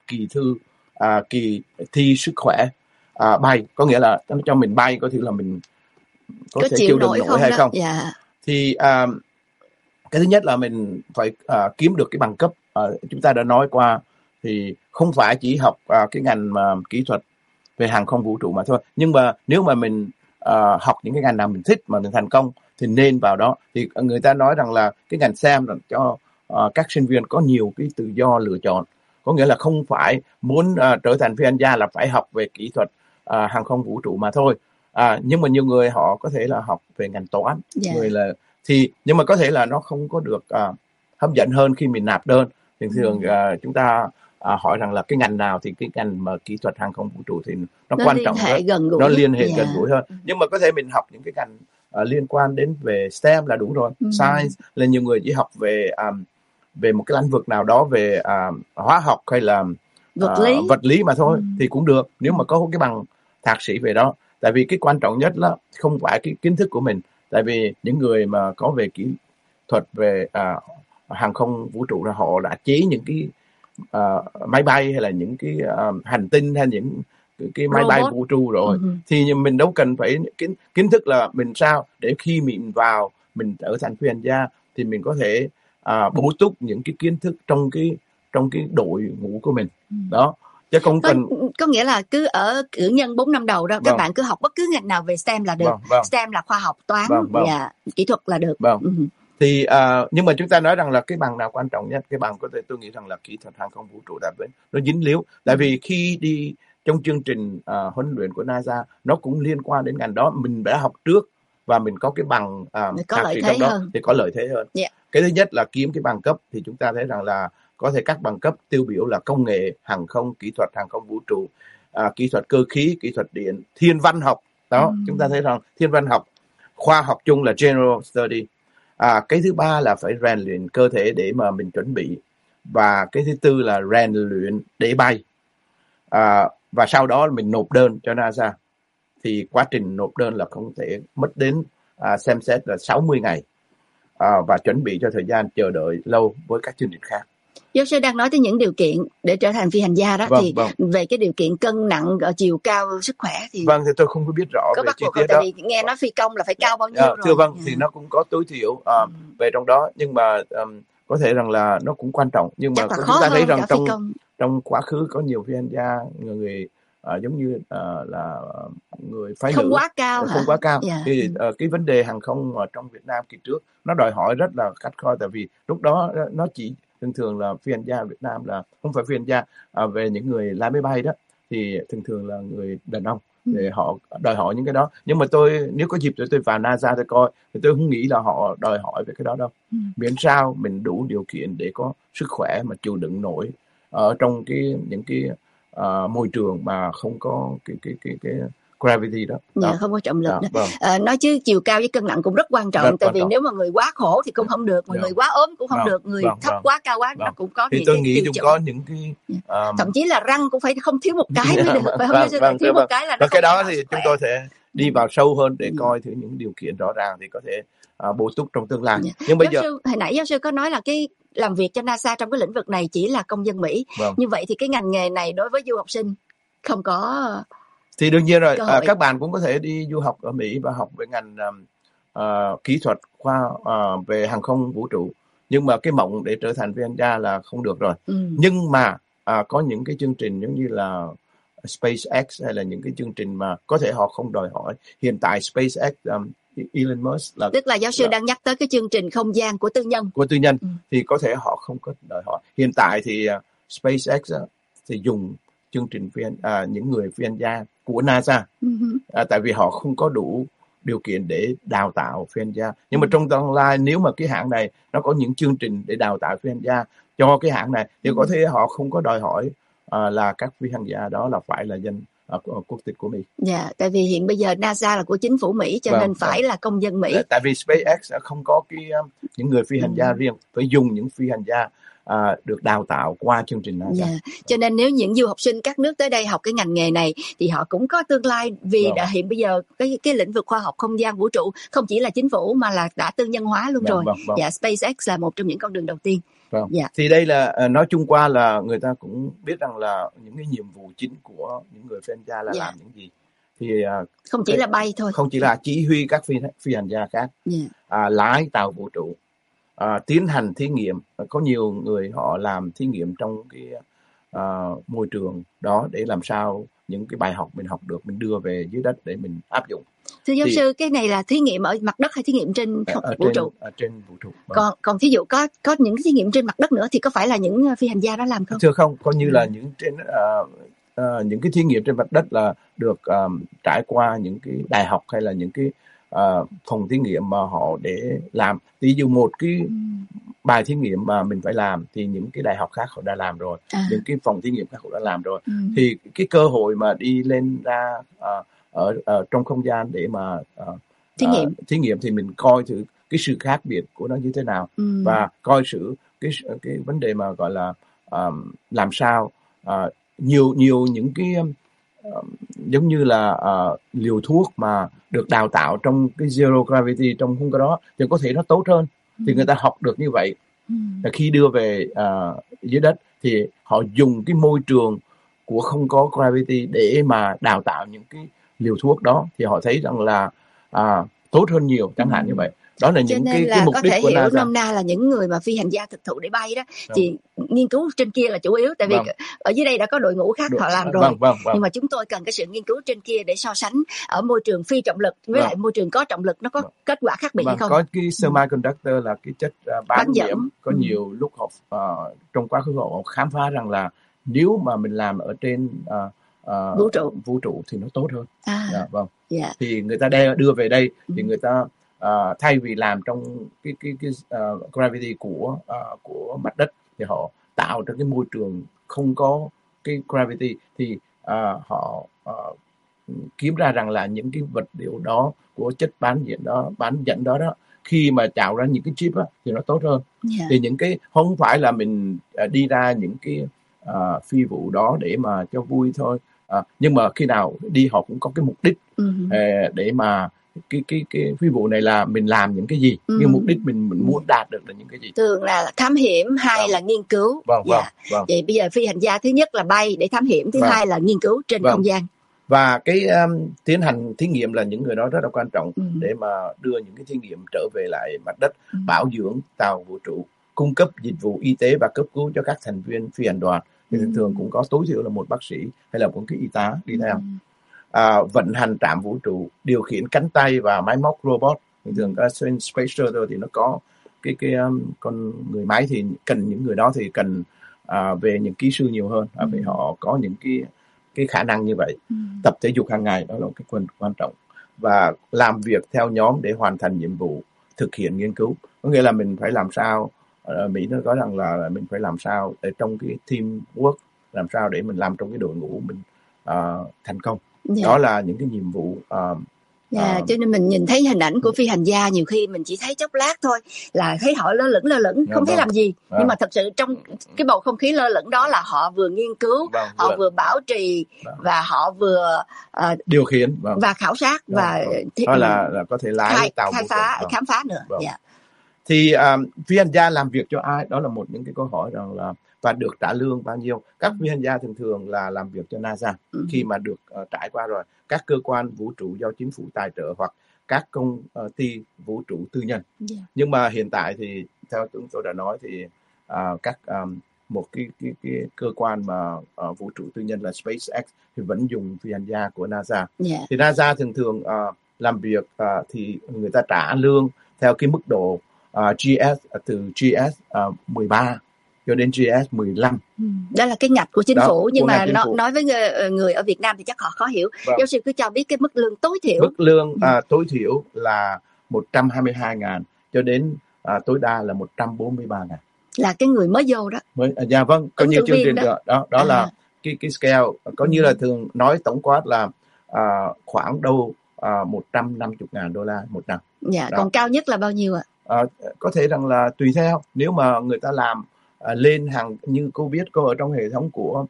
kỳ thi sức khỏe bay. Có nghĩa là cho mình bay có thể là mình có có thể chịu chịu đựng nổi nổi không hay đó? không. Dạ. Thì cái thứ nhất là mình phải kiếm được cái bằng cấp. Chúng ta đã nói qua thì không phải chỉ học cái ngành mà kỹ thuật về hàng không vũ trụ mà thôi, nhưng mà nếu mà mình học những cái ngành nào mình thích mà mình thành công thì nên vào đó. Thì người ta nói rằng là cái ngành STEM là cho các sinh viên có nhiều cái tự do lựa chọn, có nghĩa là không phải muốn trở thành phi hành gia là phải học về kỹ thuật hàng không vũ trụ mà thôi. Nhưng mà nhiều người họ có thể là học về ngành toán, người là nhưng mà có thể là nó không có được hấp dẫn hơn khi mình nạp đơn. Thường chúng ta hỏi rằng là cái ngành nào thì cái ngành mà kỹ thuật hàng không vũ trụ thì nó quan trọng hơn, nó liên hệ gần gũi hơn. Nhưng mà có thể mình học những cái ngành liên quan đến về STEM là đủ rồi. Science là nhiều người chỉ học về một cái lĩnh vực nào đó về hóa học hay là vật lý mà thôi thì cũng được, nếu mà có cái bằng thạc sĩ về đó. Tại vì cái quan trọng nhất là không phải cái kiến thức của mình, tại vì những người mà có về kỹ thuật về hàng không vũ trụ là họ đã chế những cái máy bay hay là những cái hành tinh hay những cái máy bay vũ trụ rồi. Thì mình đâu cần phải kiến thức là mình sao để khi mình vào mình trở thành phi hành gia thì mình có thể bổ túc những cái kiến thức trong cái đội ngũ của mình đó. Chứ không cần có nghĩa là cứ ở cử nhân 4 năm đầu đó các bạn cứ học bất cứ ngành nào về STEM là được. STEM là khoa học, toán và kỹ thuật là được. Thì nhưng mà chúng ta nói rằng là cái bằng nào quan trọng nhất, cái bằng có thể tôi nghĩ rằng là kỹ thuật hàng không vũ trụ nó dính líu. Tại vì khi đi trong chương trình huấn luyện của NASA nó cũng liên quan đến ngành đó, mình đã học trước và mình có cái bằng thạc sĩ trong đó thì có lợi thế hơn. Cái thứ nhất là kiếm cái bằng cấp, thì chúng ta thấy rằng là có thể các bằng cấp tiêu biểu là công nghệ hàng không, kỹ thuật hàng không vũ trụ, kỹ thuật cơ khí, kỹ thuật điện, thiên văn học đó. Chúng ta thấy rằng thiên văn học, khoa học chung là general study. Cái thứ ba là phải rèn luyện cơ thể để mà mình chuẩn bị, và cái thứ tư là rèn luyện để bay, và sau đó mình nộp đơn cho NASA. Thì quá trình nộp đơn là không thể mất đến xem xét là 60 ngày và chuẩn bị cho thời gian chờ đợi lâu với các chương trình khác. Giáo sư đang nói tới những điều kiện để trở thành phi hành gia đó, về cái điều kiện cân nặng, chiều cao, sức khỏe thì thì tôi không có biết rõ có về chi tiết đó. Tại vì nghe nói phi công là phải cao bao nhiêu rồi. Thưa thì nó cũng có tối thiểu về trong đó, nhưng mà có thể rằng là nó cũng quan trọng. Nhưng mà chúng ta thấy rằng trong quá khứ có nhiều phi hành gia người giống như là người phái không nữ quá cao, không quá cao. Thì cái vấn đề hàng không ở trong Việt Nam kỳ trước nó đòi hỏi rất là khắt khe, tại vì lúc đó nó chỉ thường là phi hành gia Việt Nam là không phải phi hành gia về những người lái máy bay đó thì thường là người đàn ông, để họ đòi hỏi những cái đó. Nhưng mà nếu có dịp tôi vào NASA tôi coi thì tôi không nghĩ là họ đòi hỏi về cái đó đâu. Miễn sao mình đủ điều kiện để có sức khỏe mà chịu đựng nổi ở trong những cái môi trường mà không có cái gravity đó. Không có trọng lực đó. Nói chứ chiều cao với cân nặng cũng rất quan trọng, tại vì nếu mà người quá khổ thì cũng không được, mà người quá ốm cũng không được, người thấp quá cao quá nó cũng có thì những tôi cái nghĩ tiêu chúng chuẩn. có những cái thậm chí là răng cũng phải không thiếu một cái mới được, phải không? Thiếu một cái là nó cái đó thì chúng tôi sẽ đi vào sâu hơn để coi thử những điều kiện rõ ràng thì có thể bổ túc trong tương lai. Nhưng bây giờ hồi nãy giáo sư có nói là cái làm việc cho NASA trong cái lĩnh vực này chỉ là công dân Mỹ. Như vậy thì cái ngành nghề này đối với du học sinh không có. Thì đương nhiên rồi, các bạn cũng có thể đi du học ở Mỹ và học về ngành kỹ thuật khoa về hàng không vũ trụ, nhưng mà cái mộng để trở thành phi hành gia là không được rồi. Nhưng mà có những cái chương trình giống như là SpaceX hay là những cái chương trình mà có thể họ không đòi hỏi. Hiện tại SpaceX, Elon Musk là tức là giáo sư đang nhắc tới cái chương trình không gian của tư nhân thì có thể họ không có đòi hỏi. Hiện tại thì SpaceX thì dùng chương trình những người phi hành gia của NASA, tại vì họ không có đủ điều kiện để đào tạo phi hành gia. Nhưng mà trong tương lai nếu mà cái hãng này nó có những chương trình để đào tạo phi hành gia cho cái hãng này thì có thể họ không có đòi hỏi là các phi hành gia đó là phải là dân quốc tịch của Mỹ. Tại vì hiện bây giờ NASA là của chính phủ Mỹ cho nên phải là công dân Mỹ. Tại vì SpaceX không có những người phi hành gia riêng, phải dùng những phi hành gia được đào tạo qua chương trình NASA. Cho nên nếu những du học sinh các nước tới đây học cái ngành nghề này thì họ cũng có tương lai, vì hiện bây giờ cái lĩnh vực khoa học không gian vũ trụ không chỉ là chính phủ mà là đã tư nhân hóa luôn rồi. SpaceX là một trong những con đường đầu tiên. Thì đây là nói chung qua là người ta cũng biết rằng là những cái nhiệm vụ chính của những người phi hành gia là làm những gì. thì không chỉ là bay thôi, không chỉ là chỉ huy các phi hành gia khác, lái tàu vũ trụ, tiến hành thí nghiệm. Có nhiều người họ làm thí nghiệm trong cái môi trường đó để làm sao những cái bài học mình học được mình đưa về dưới đất để mình áp dụng. Thưa giáo sư, cái này là thí nghiệm ở mặt đất hay thí nghiệm trên vũ trụ? Trên vũ trụ. Còn thí dụ có những thí nghiệm trên mặt đất nữa thì có phải là những phi hành gia đó làm không? Thưa không, coi như là những trên những cái thí nghiệm trên mặt đất là được trải qua những cái đại học hay là những cái phòng thí nghiệm mà họ để làm. Ví dụ một cái bài thí nghiệm mà mình phải làm thì những cái đại học khác họ đã làm rồi, những cái phòng thí nghiệm khác họ đã làm rồi. Thì cái cơ hội mà đi lên ra ở trong không gian để mà thí nghiệm thì mình coi thử cái sự khác biệt của nó như thế nào, và coi sự cái vấn đề mà gọi là làm sao nhiều những cái giống như là liều thuốc mà được đào tạo trong cái zero gravity, trong không có đó thì có thể nó tốt hơn. Thì người ta học được như vậy, là khi đưa về dưới đất thì họ dùng cái môi trường của không có gravity để mà đào tạo những cái liều thuốc đó, thì họ thấy rằng là tốt hơn nhiều, chẳng hạn như vậy. Đó là những cái mục đích của NASA. Có thể hiểu nôm na là những người mà phi hành gia thực thụ để bay đó, thì nghiên cứu trên kia là chủ yếu, tại vì ở dưới đây đã có đội ngũ khác họ làm rồi. Nhưng mà chúng tôi cần cái sự nghiên cứu trên kia để so sánh ở môi trường phi trọng lực với lại môi trường có trọng lực, nó có kết quả khác biệt hay không. Có cái semiconductor là cái chất bán nhiễm. Có nhiều lúc họ trong quá khứ họ khám phá rằng là nếu mà mình làm ở trên vũ trụ thì nó tốt hơn. Thì người ta đưa về đây thì người ta thay vì làm trong cái gravity của mặt đất thì họ tạo ra cái môi trường không có cái gravity, thì họ kiếm ra rằng là những cái vật liệu đó của chất bán dẫn đó khi mà tạo ra những cái chip á, thì nó tốt hơn. Thì những cái không phải là mình đi ra những cái phi vụ đó để mà cho vui thôi, nhưng mà khi nào đi họ cũng có cái mục đích để mà cái phi vụ này là mình làm những cái gì, nhưng mục đích mình muốn đạt được là những cái gì. Thường là thám hiểm, hai là nghiên cứu. Vậy bây giờ phi hành gia thứ nhất là bay để thám hiểm, thứ hai là nghiên cứu trên không gian. Và cái tiến hành thí nghiệm là những người đó rất là quan trọng để mà đưa những cái thí nghiệm trở về lại mặt đất, bảo dưỡng tàu vũ trụ, cung cấp dịch vụ y tế và cấp cứu cho các thành viên phi hành đoàn. Thì thường cũng có tối thiểu là một bác sĩ hay là một cái y tá đi theo. Vận hành trạm vũ trụ, điều khiển cánh tay và máy móc robot. Thường trên Space Shuttle thì nó có cái con người máy, thì cần những người đó thì cần về những kỹ sư nhiều hơn, vì họ có những cái khả năng như vậy. Tập thể dục hàng ngày đó là cái quan trọng, và làm việc theo nhóm để hoàn thành nhiệm vụ, thực hiện nghiên cứu. Có nghĩa là mình phải làm sao, Mỹ nó nói rằng là mình phải làm sao để trong cái teamwork, làm sao để mình làm trong cái đội ngũ mình thành công. Đó là những cái nhiệm vụ. Cho nên mình nhìn thấy hình ảnh của phi hành gia nhiều khi mình chỉ thấy chốc lát thôi là thấy họ lơ lửng không thấy làm gì, nhưng mà thật sự trong cái bầu không khí lơ lửng đó là họ vừa nghiên cứu, họ vừa bảo trì và họ vừa điều khiển và khảo sát và đó là có thể lái tàu khám phá nữa. Thì phi hành gia làm việc cho ai? Đó là một những cái câu hỏi rằng là và được trả lương bao nhiêu. Các phi hành gia thường là làm việc cho NASA khi mà được trải qua rồi các cơ quan vũ trụ do chính phủ tài trợ hoặc các công ty vũ trụ tư nhân. Nhưng mà hiện tại thì theo chúng tôi đã nói thì các một cái cơ quan mà vũ trụ tư nhân là SpaceX thì vẫn dùng phi hành gia của NASA. Thì NASA thường làm việc thì người ta trả lương theo cái mức độ GS, từ GS 13 cho đến GS 15. Đó là cái ngạch của chính phủ, nhưng mà nói với người ở Việt Nam thì chắc họ khó hiểu. Giáo sư cứ cho biết cái mức lương tối thiểu. Mức lương tối thiểu là 122.000 cho đến tối đa là 143.000. Là cái người mới vô đó. Dạ vâng, có nhiều chương trình đó là cái scale, có như là thường nói tổng quát là khoảng đâu $150,000 một năm. Dạ, còn cao nhất là bao nhiêu ạ? Có thể rằng là tùy theo, nếu mà người ta làm lên hàng, như cô biết cô ở trong hệ thống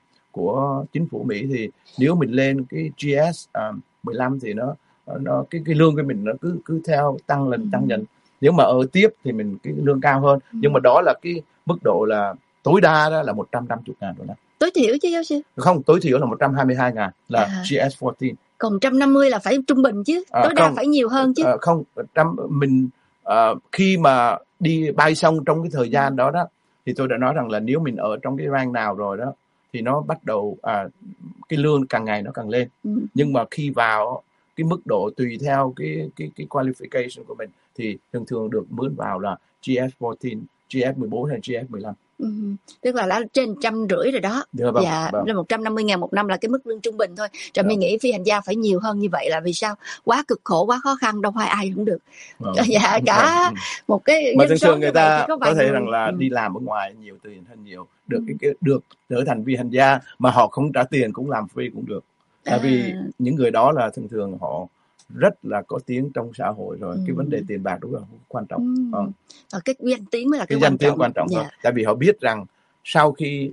của chính phủ Mỹ, thì nếu mình lên cái GS 15 thì nó cái lương của mình nó cứ theo tăng dần. Nếu mà ở tiếp thì mình cái lương cao hơn, nhưng mà đó là cái mức độ là tối đa đó là $150,000. Tối thiểu chứ giáo sư? Không, tối thiểu là 122.000 là GS 14. Còn 150 là phải trung bình chứ, tối đa phải nhiều hơn chứ. Không, mình khi mà đi bay xong trong cái thời gian đó thì tôi đã nói rằng là nếu mình ở trong cái rank nào rồi đó thì nó bắt đầu cái lương càng ngày nó càng lên. Nhưng mà khi vào cái mức độ tùy theo cái qualification của mình thì thường được mướn vào là GS14, GS14 hay GS15. Tức là đã trên 150 rồi đó. Dạ, là 150.000 một năm là cái mức lương trung bình thôi. Rồi mình nghĩ phi hành gia phải nhiều hơn như vậy là vì sao? Quá cực khổ, quá khó khăn, đâu phải ai cũng được. Dạ, cả một cái mà thường thường người ta có thể rằng là đi làm ở ngoài nhiều tiền hơn nhiều, được trở thành phi hành gia mà họ không trả tiền cũng làm free cũng được. Tại vì những người đó là thường họ rất là có tiếng trong xã hội rồi. Cái vấn đề tiền bạc đúng là quan trọng. Cái danh tiếng mới là cái danh tiếng quan trọng thôi. Tại vì họ biết rằng sau khi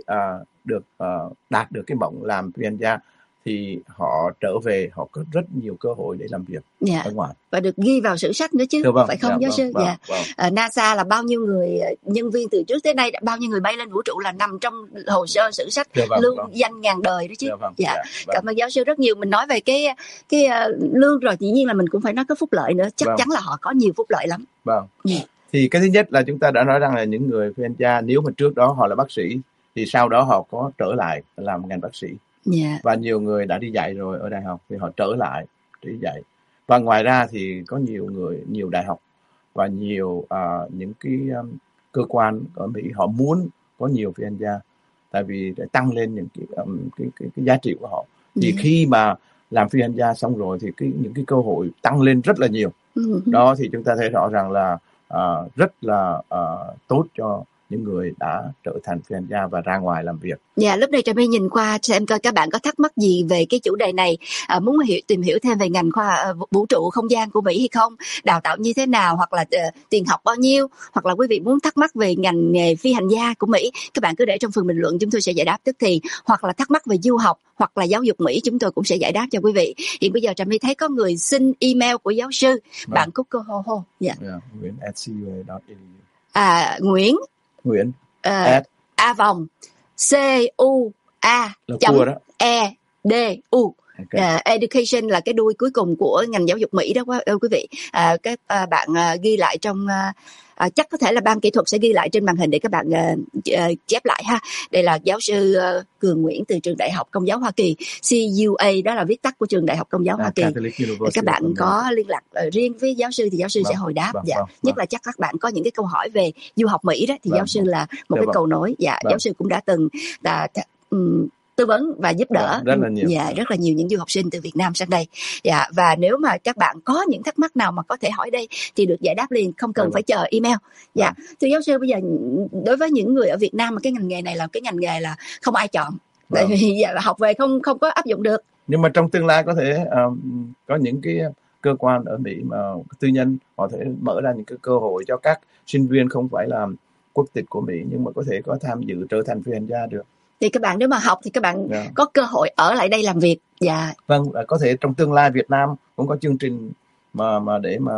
đạt được cái mộng làm phi hành gia thì họ trở về, họ có rất nhiều cơ hội để làm việc ở ngoài. Và được ghi vào sử sách nữa chứ, phải không giáo sư? NASA là bao nhiêu người nhân viên từ trước tới nay, bao nhiêu người bay lên vũ trụ là nằm trong hồ sơ sử sách lưu danh ngàn đời đó chứ. Cảm ơn giáo sư rất nhiều. Mình nói về cái lương rồi, dĩ nhiên là mình cũng phải nói có phúc lợi nữa. Chắc chắn là họ có nhiều phúc lợi lắm. Thì cái thứ nhất là chúng ta đã nói rằng là những người phi hành gia nếu mà trước đó họ là bác sĩ thì sau đó họ có trở lại làm ngành bác sĩ. Và nhiều người đã đi dạy rồi ở đại học thì họ trở lại đi dạy. Và ngoài ra thì có nhiều đại học và nhiều những cái cơ quan ở Mỹ họ muốn có nhiều phi hành gia, tại vì để tăng lên những cái giá trị của họ. Thì khi mà làm phi hành gia xong rồi thì những cái cơ hội tăng lên rất là nhiều. Đó thì chúng ta thấy rõ ràng là rất là tốt cho những người đã trở thành phi hành gia và ra ngoài làm việc. Lúc này Trà My nhìn qua xem coi các bạn có thắc mắc gì về cái chủ đề này, muốn tìm hiểu thêm về ngành khoa vũ trụ không gian của Mỹ hay không, đào tạo như thế nào, hoặc là tiền học bao nhiêu, hoặc là quý vị muốn thắc mắc về ngành nghề phi hành gia của Mỹ, các bạn cứ để trong phần bình luận, chúng tôi sẽ giải đáp tức thì, hoặc là thắc mắc về du học hoặc là giáo dục Mỹ, chúng tôi cũng sẽ giải đáp cho quý vị. Hiện bây giờ Trà My thấy có người xin email của giáo sư, bạn Cúc Cơ Hô. Nguyễn Nguyễn A vòng CUA.EDU. Education là cái đuôi cuối cùng của ngành giáo dục Mỹ đó quý vị. Các bạn ghi lại trong chắc có thể là ban kỹ thuật sẽ ghi lại trên màn hình để các bạn chép lại ha. Đây là giáo sư Cường Nguyễn từ trường Đại học Công giáo Hoa Kỳ, CUA, đó là viết tắt của trường Đại học Công giáo Hoa Kỳ. Các bạn có liên lạc riêng với giáo sư thì giáo sư sẽ hồi đáp. Nhất là chắc các bạn có những cái câu hỏi về du học Mỹ đó thì giáo sư là một cái cầu nối. Giáo sư cũng đã từng tư vấn và giúp đỡ rất là nhiều những du học sinh từ Việt Nam sang đây. Và nếu mà các bạn có những thắc mắc nào mà có thể hỏi đây thì được giải đáp liền, không cần phải chờ email. Thưa giáo sư, bây giờ đối với những người ở Việt Nam mà cái ngành nghề này là cái ngành nghề là không ai chọn, tại vì học về không có áp dụng được. Nhưng mà trong tương lai có thể có những cái cơ quan ở Mỹ mà tư nhân họ thể mở ra những cái cơ hội cho các sinh viên không phải là quốc tịch của Mỹ nhưng mà có thể có tham dự trở thành phi hành gia được. Thì các bạn nếu mà học thì các bạn có cơ hội ở lại đây làm việc. Vâng, có thể trong tương lai Việt Nam cũng có chương trình mà để mà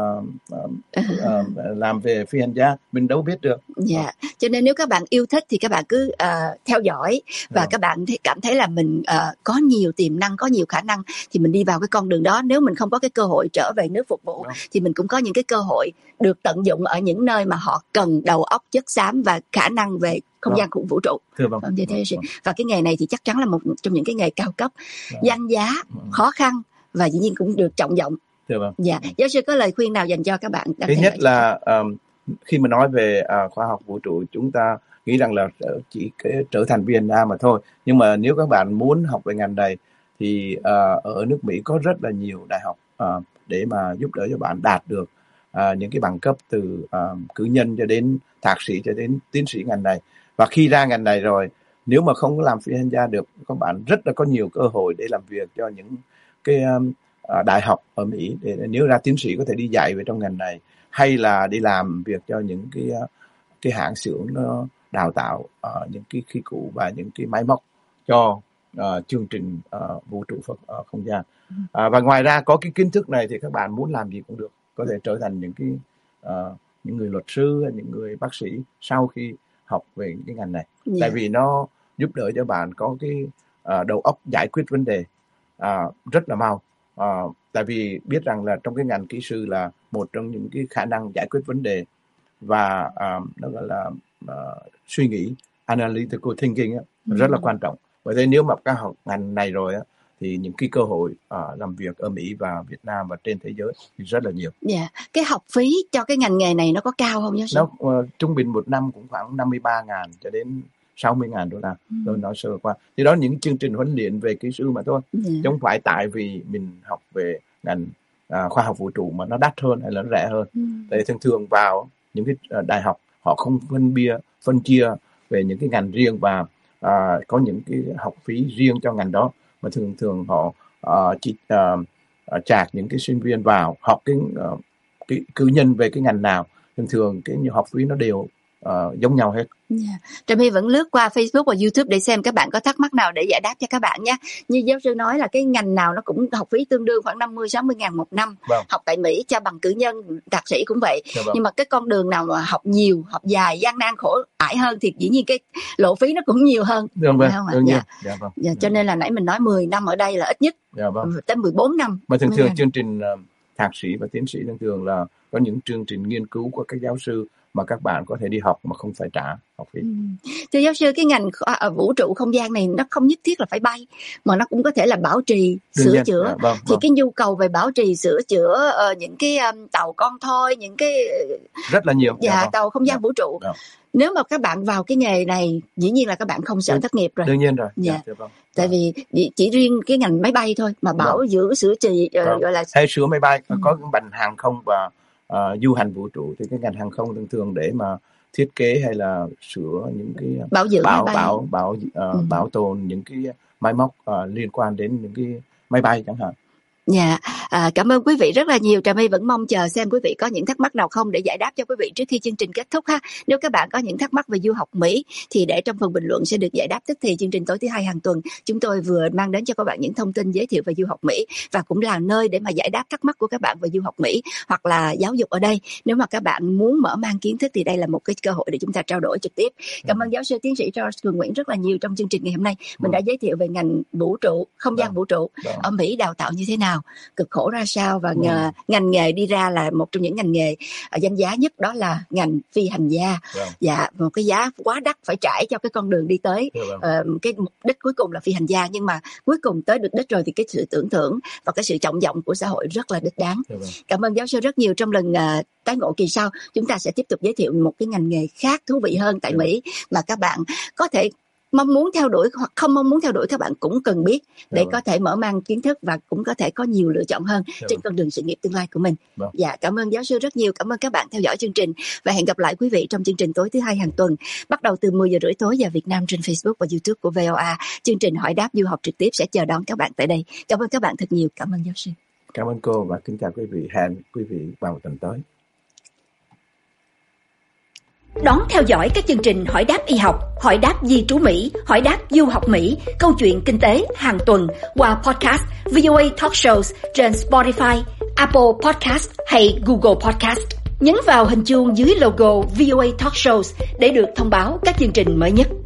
làm về phi hành gia, mình đâu biết được. Cho nên nếu các bạn yêu thích thì các bạn cứ theo dõi và các bạn cảm thấy là mình có nhiều tiềm năng, có nhiều khả năng thì mình đi vào cái con đường đó. Nếu mình không có cái cơ hội trở về nước phục vụ thì mình cũng có những cái cơ hội được tận dụng ở những nơi mà họ cần đầu óc chất xám và khả năng về không gian vũ trụ. Và cái nghề này thì chắc chắn là một trong những cái nghề cao cấp, danh giá, khó khăn và dĩ nhiên cũng được trọng vọng. Giáo sư có lời khuyên nào dành cho các bạn? Thứ nhất là khi mà nói về khoa học vũ trụ, chúng ta nghĩ rằng là chỉ trở thành phi hành gia mà thôi. Nhưng mà nếu các bạn muốn học về ngành này thì ở nước Mỹ có rất là nhiều đại học để mà giúp đỡ cho bạn đạt được những cái bằng cấp từ cử nhân cho đến thạc sĩ cho đến tiến sĩ ngành này. Và khi ra ngành này rồi, nếu mà không có làm phi hành gia được, các bạn rất là có nhiều cơ hội để làm việc cho những cái đại học ở Mỹ, để nếu ra tiến sĩ có thể đi dạy về trong ngành này, hay là đi làm việc cho những cái hãng xưởng nó đào tạo những cái khí cụ và những cái máy móc cho chương trình vũ trụ không gian. Và ngoài ra có cái kiến thức này thì các bạn muốn làm gì cũng được, có thể trở thành những người luật sư, những người bác sĩ sau khi học về cái ngành này. Tại vì nó giúp đỡ cho bạn có cái đầu óc giải quyết vấn đề rất là mau. tại vì biết rằng là trong cái ngành kỹ sư là một trong những cái khả năng giải quyết vấn đề và nó gọi là suy nghĩ, analytical thinking rất là quan trọng. Bởi thế nếu mà các học ngành này rồi thì những cái cơ hội làm việc ở Mỹ và Việt Nam và trên thế giới thì rất là nhiều. Dạ. Cái học phí cho cái ngành nghề này nó có cao không giáo sư? Nó trung bình một năm cũng khoảng 53.000 cho đến 60.000 đô la. Tôi nói sơ qua. Thì đó những chương trình huấn luyện về kỹ sư mà thôi. Chứ không phải tại vì mình học về ngành khoa học vũ trụ mà nó đắt hơn hay là nó rẻ hơn. Tại thường thường vào những cái đại học họ không phân chia về những cái ngành riêng và có những cái học phí riêng cho ngành đó, mà thường thường họ chỉ chạc những cái sinh viên vào học cái cử nhân về cái ngành nào, thường cái học phí nó đều giống nhau hết. Trà My vẫn lướt qua Facebook và YouTube để xem các bạn có thắc mắc nào để giải đáp cho các bạn nhé. Như giáo sư nói là cái ngành nào nó cũng học phí tương đương khoảng 50-60 ngàn một năm. Học tại Mỹ cho bằng cử nhân, thạc sĩ cũng vậy. Nhưng mà cái con đường nào mà học nhiều, học dài, gian nan khổ ải hơn thì dĩ nhiên cái lộ phí nó cũng nhiều hơn. Cho nên là nãy mình nói 10 năm ở đây là ít nhất, tới 14 năm. Mà thường chương trình thạc sĩ và tiến sĩ thường là có những chương trình nghiên cứu của các giáo sư mà các bạn có thể đi học mà không phải trả học phí. Thưa giáo sư, cái ngành vũ trụ không gian này nó không nhất thiết là phải bay, mà nó cũng có thể là bảo trì, sửa chữa. Thì cái nhu cầu về bảo trì, sửa chữa những cái tàu con thoi, những cái rất là nhiều. Tàu không gian vũ trụ. Nếu mà các bạn vào cái nghề này, dĩ nhiên là các bạn không sợ thất nghiệp rồi. Đương nhiên rồi. Tại vì chỉ riêng cái ngành máy bay thôi mà bảo dưỡng, sửa trì gọi là hay sửa máy bay, có ngành hàng không và du hành vũ trụ thì cái ngành hàng không thường để mà thiết kế hay là sửa những cái bảo dưỡng bảo tồn những cái máy móc liên quan đến những cái máy bay chẳng hạn. Cảm ơn quý vị rất là nhiều. Trà My vẫn mong chờ xem quý vị có những thắc mắc nào không để giải đáp cho quý vị trước khi chương trình kết thúc ha. Nếu các bạn có những thắc mắc về du học Mỹ thì để trong phần bình luận sẽ được giải đáp tức thì. Chương trình tối thứ hai hàng tuần chúng tôi vừa mang đến cho các bạn những thông tin giới thiệu về du học Mỹ và cũng là nơi để mà giải đáp thắc mắc của các bạn về du học Mỹ hoặc là giáo dục ở đây. Nếu mà các bạn muốn mở mang kiến thức thì đây là một cái cơ hội để chúng ta trao đổi trực tiếp. Cảm ơn giáo sư tiến sĩ Charles Cường Nguyễn rất là nhiều trong chương trình ngày hôm nay. Mình đã giới thiệu về ngành vũ trụ, không gian vũ trụ ở Mỹ đào tạo như thế nào, cực khổ ra sao và ngành nghề đi ra là một trong những ngành nghề danh giá nhất, đó là ngành phi hành gia. Một cái giá quá đắt phải trải cho cái con đường đi tới cái mục đích cuối cùng là phi hành gia, nhưng mà cuối cùng tới được đích rồi thì cái sự tưởng thưởng và cái sự trọng vọng của xã hội rất là đích đáng. Cảm ơn giáo sư rất nhiều. Trong lần tái ngộ kỳ sau chúng ta sẽ tiếp tục giới thiệu một cái ngành nghề khác thú vị hơn tại Mỹ mà các bạn có thể mong muốn theo đuổi hoặc không mong muốn theo đuổi, các bạn cũng cần biết để có thể mở mang kiến thức và cũng có thể có nhiều lựa chọn hơn trên con đường sự nghiệp tương lai của mình. Cảm ơn giáo sư rất nhiều. Cảm ơn các bạn theo dõi chương trình và hẹn gặp lại quý vị trong chương trình tối thứ hai hàng tuần bắt đầu từ 10:30 tối giờ Việt Nam trên Facebook và YouTube của VOA. Chương trình hỏi đáp du học trực tiếp sẽ chờ đón các bạn tại đây. Cảm ơn các bạn thật nhiều. Cảm ơn giáo sư. Cảm ơn cô và kính chào quý vị. Hẹn quý vị vào tuần tới. Đón theo dõi các chương trình hỏi đáp y học, hỏi đáp di trú Mỹ, hỏi đáp du học Mỹ, câu chuyện kinh tế hàng tuần qua podcast VOA Talk Shows trên Spotify, Apple Podcast hay Google Podcast. Nhấn vào hình chuông dưới logo VOA Talk Shows để được thông báo các chương trình mới nhất.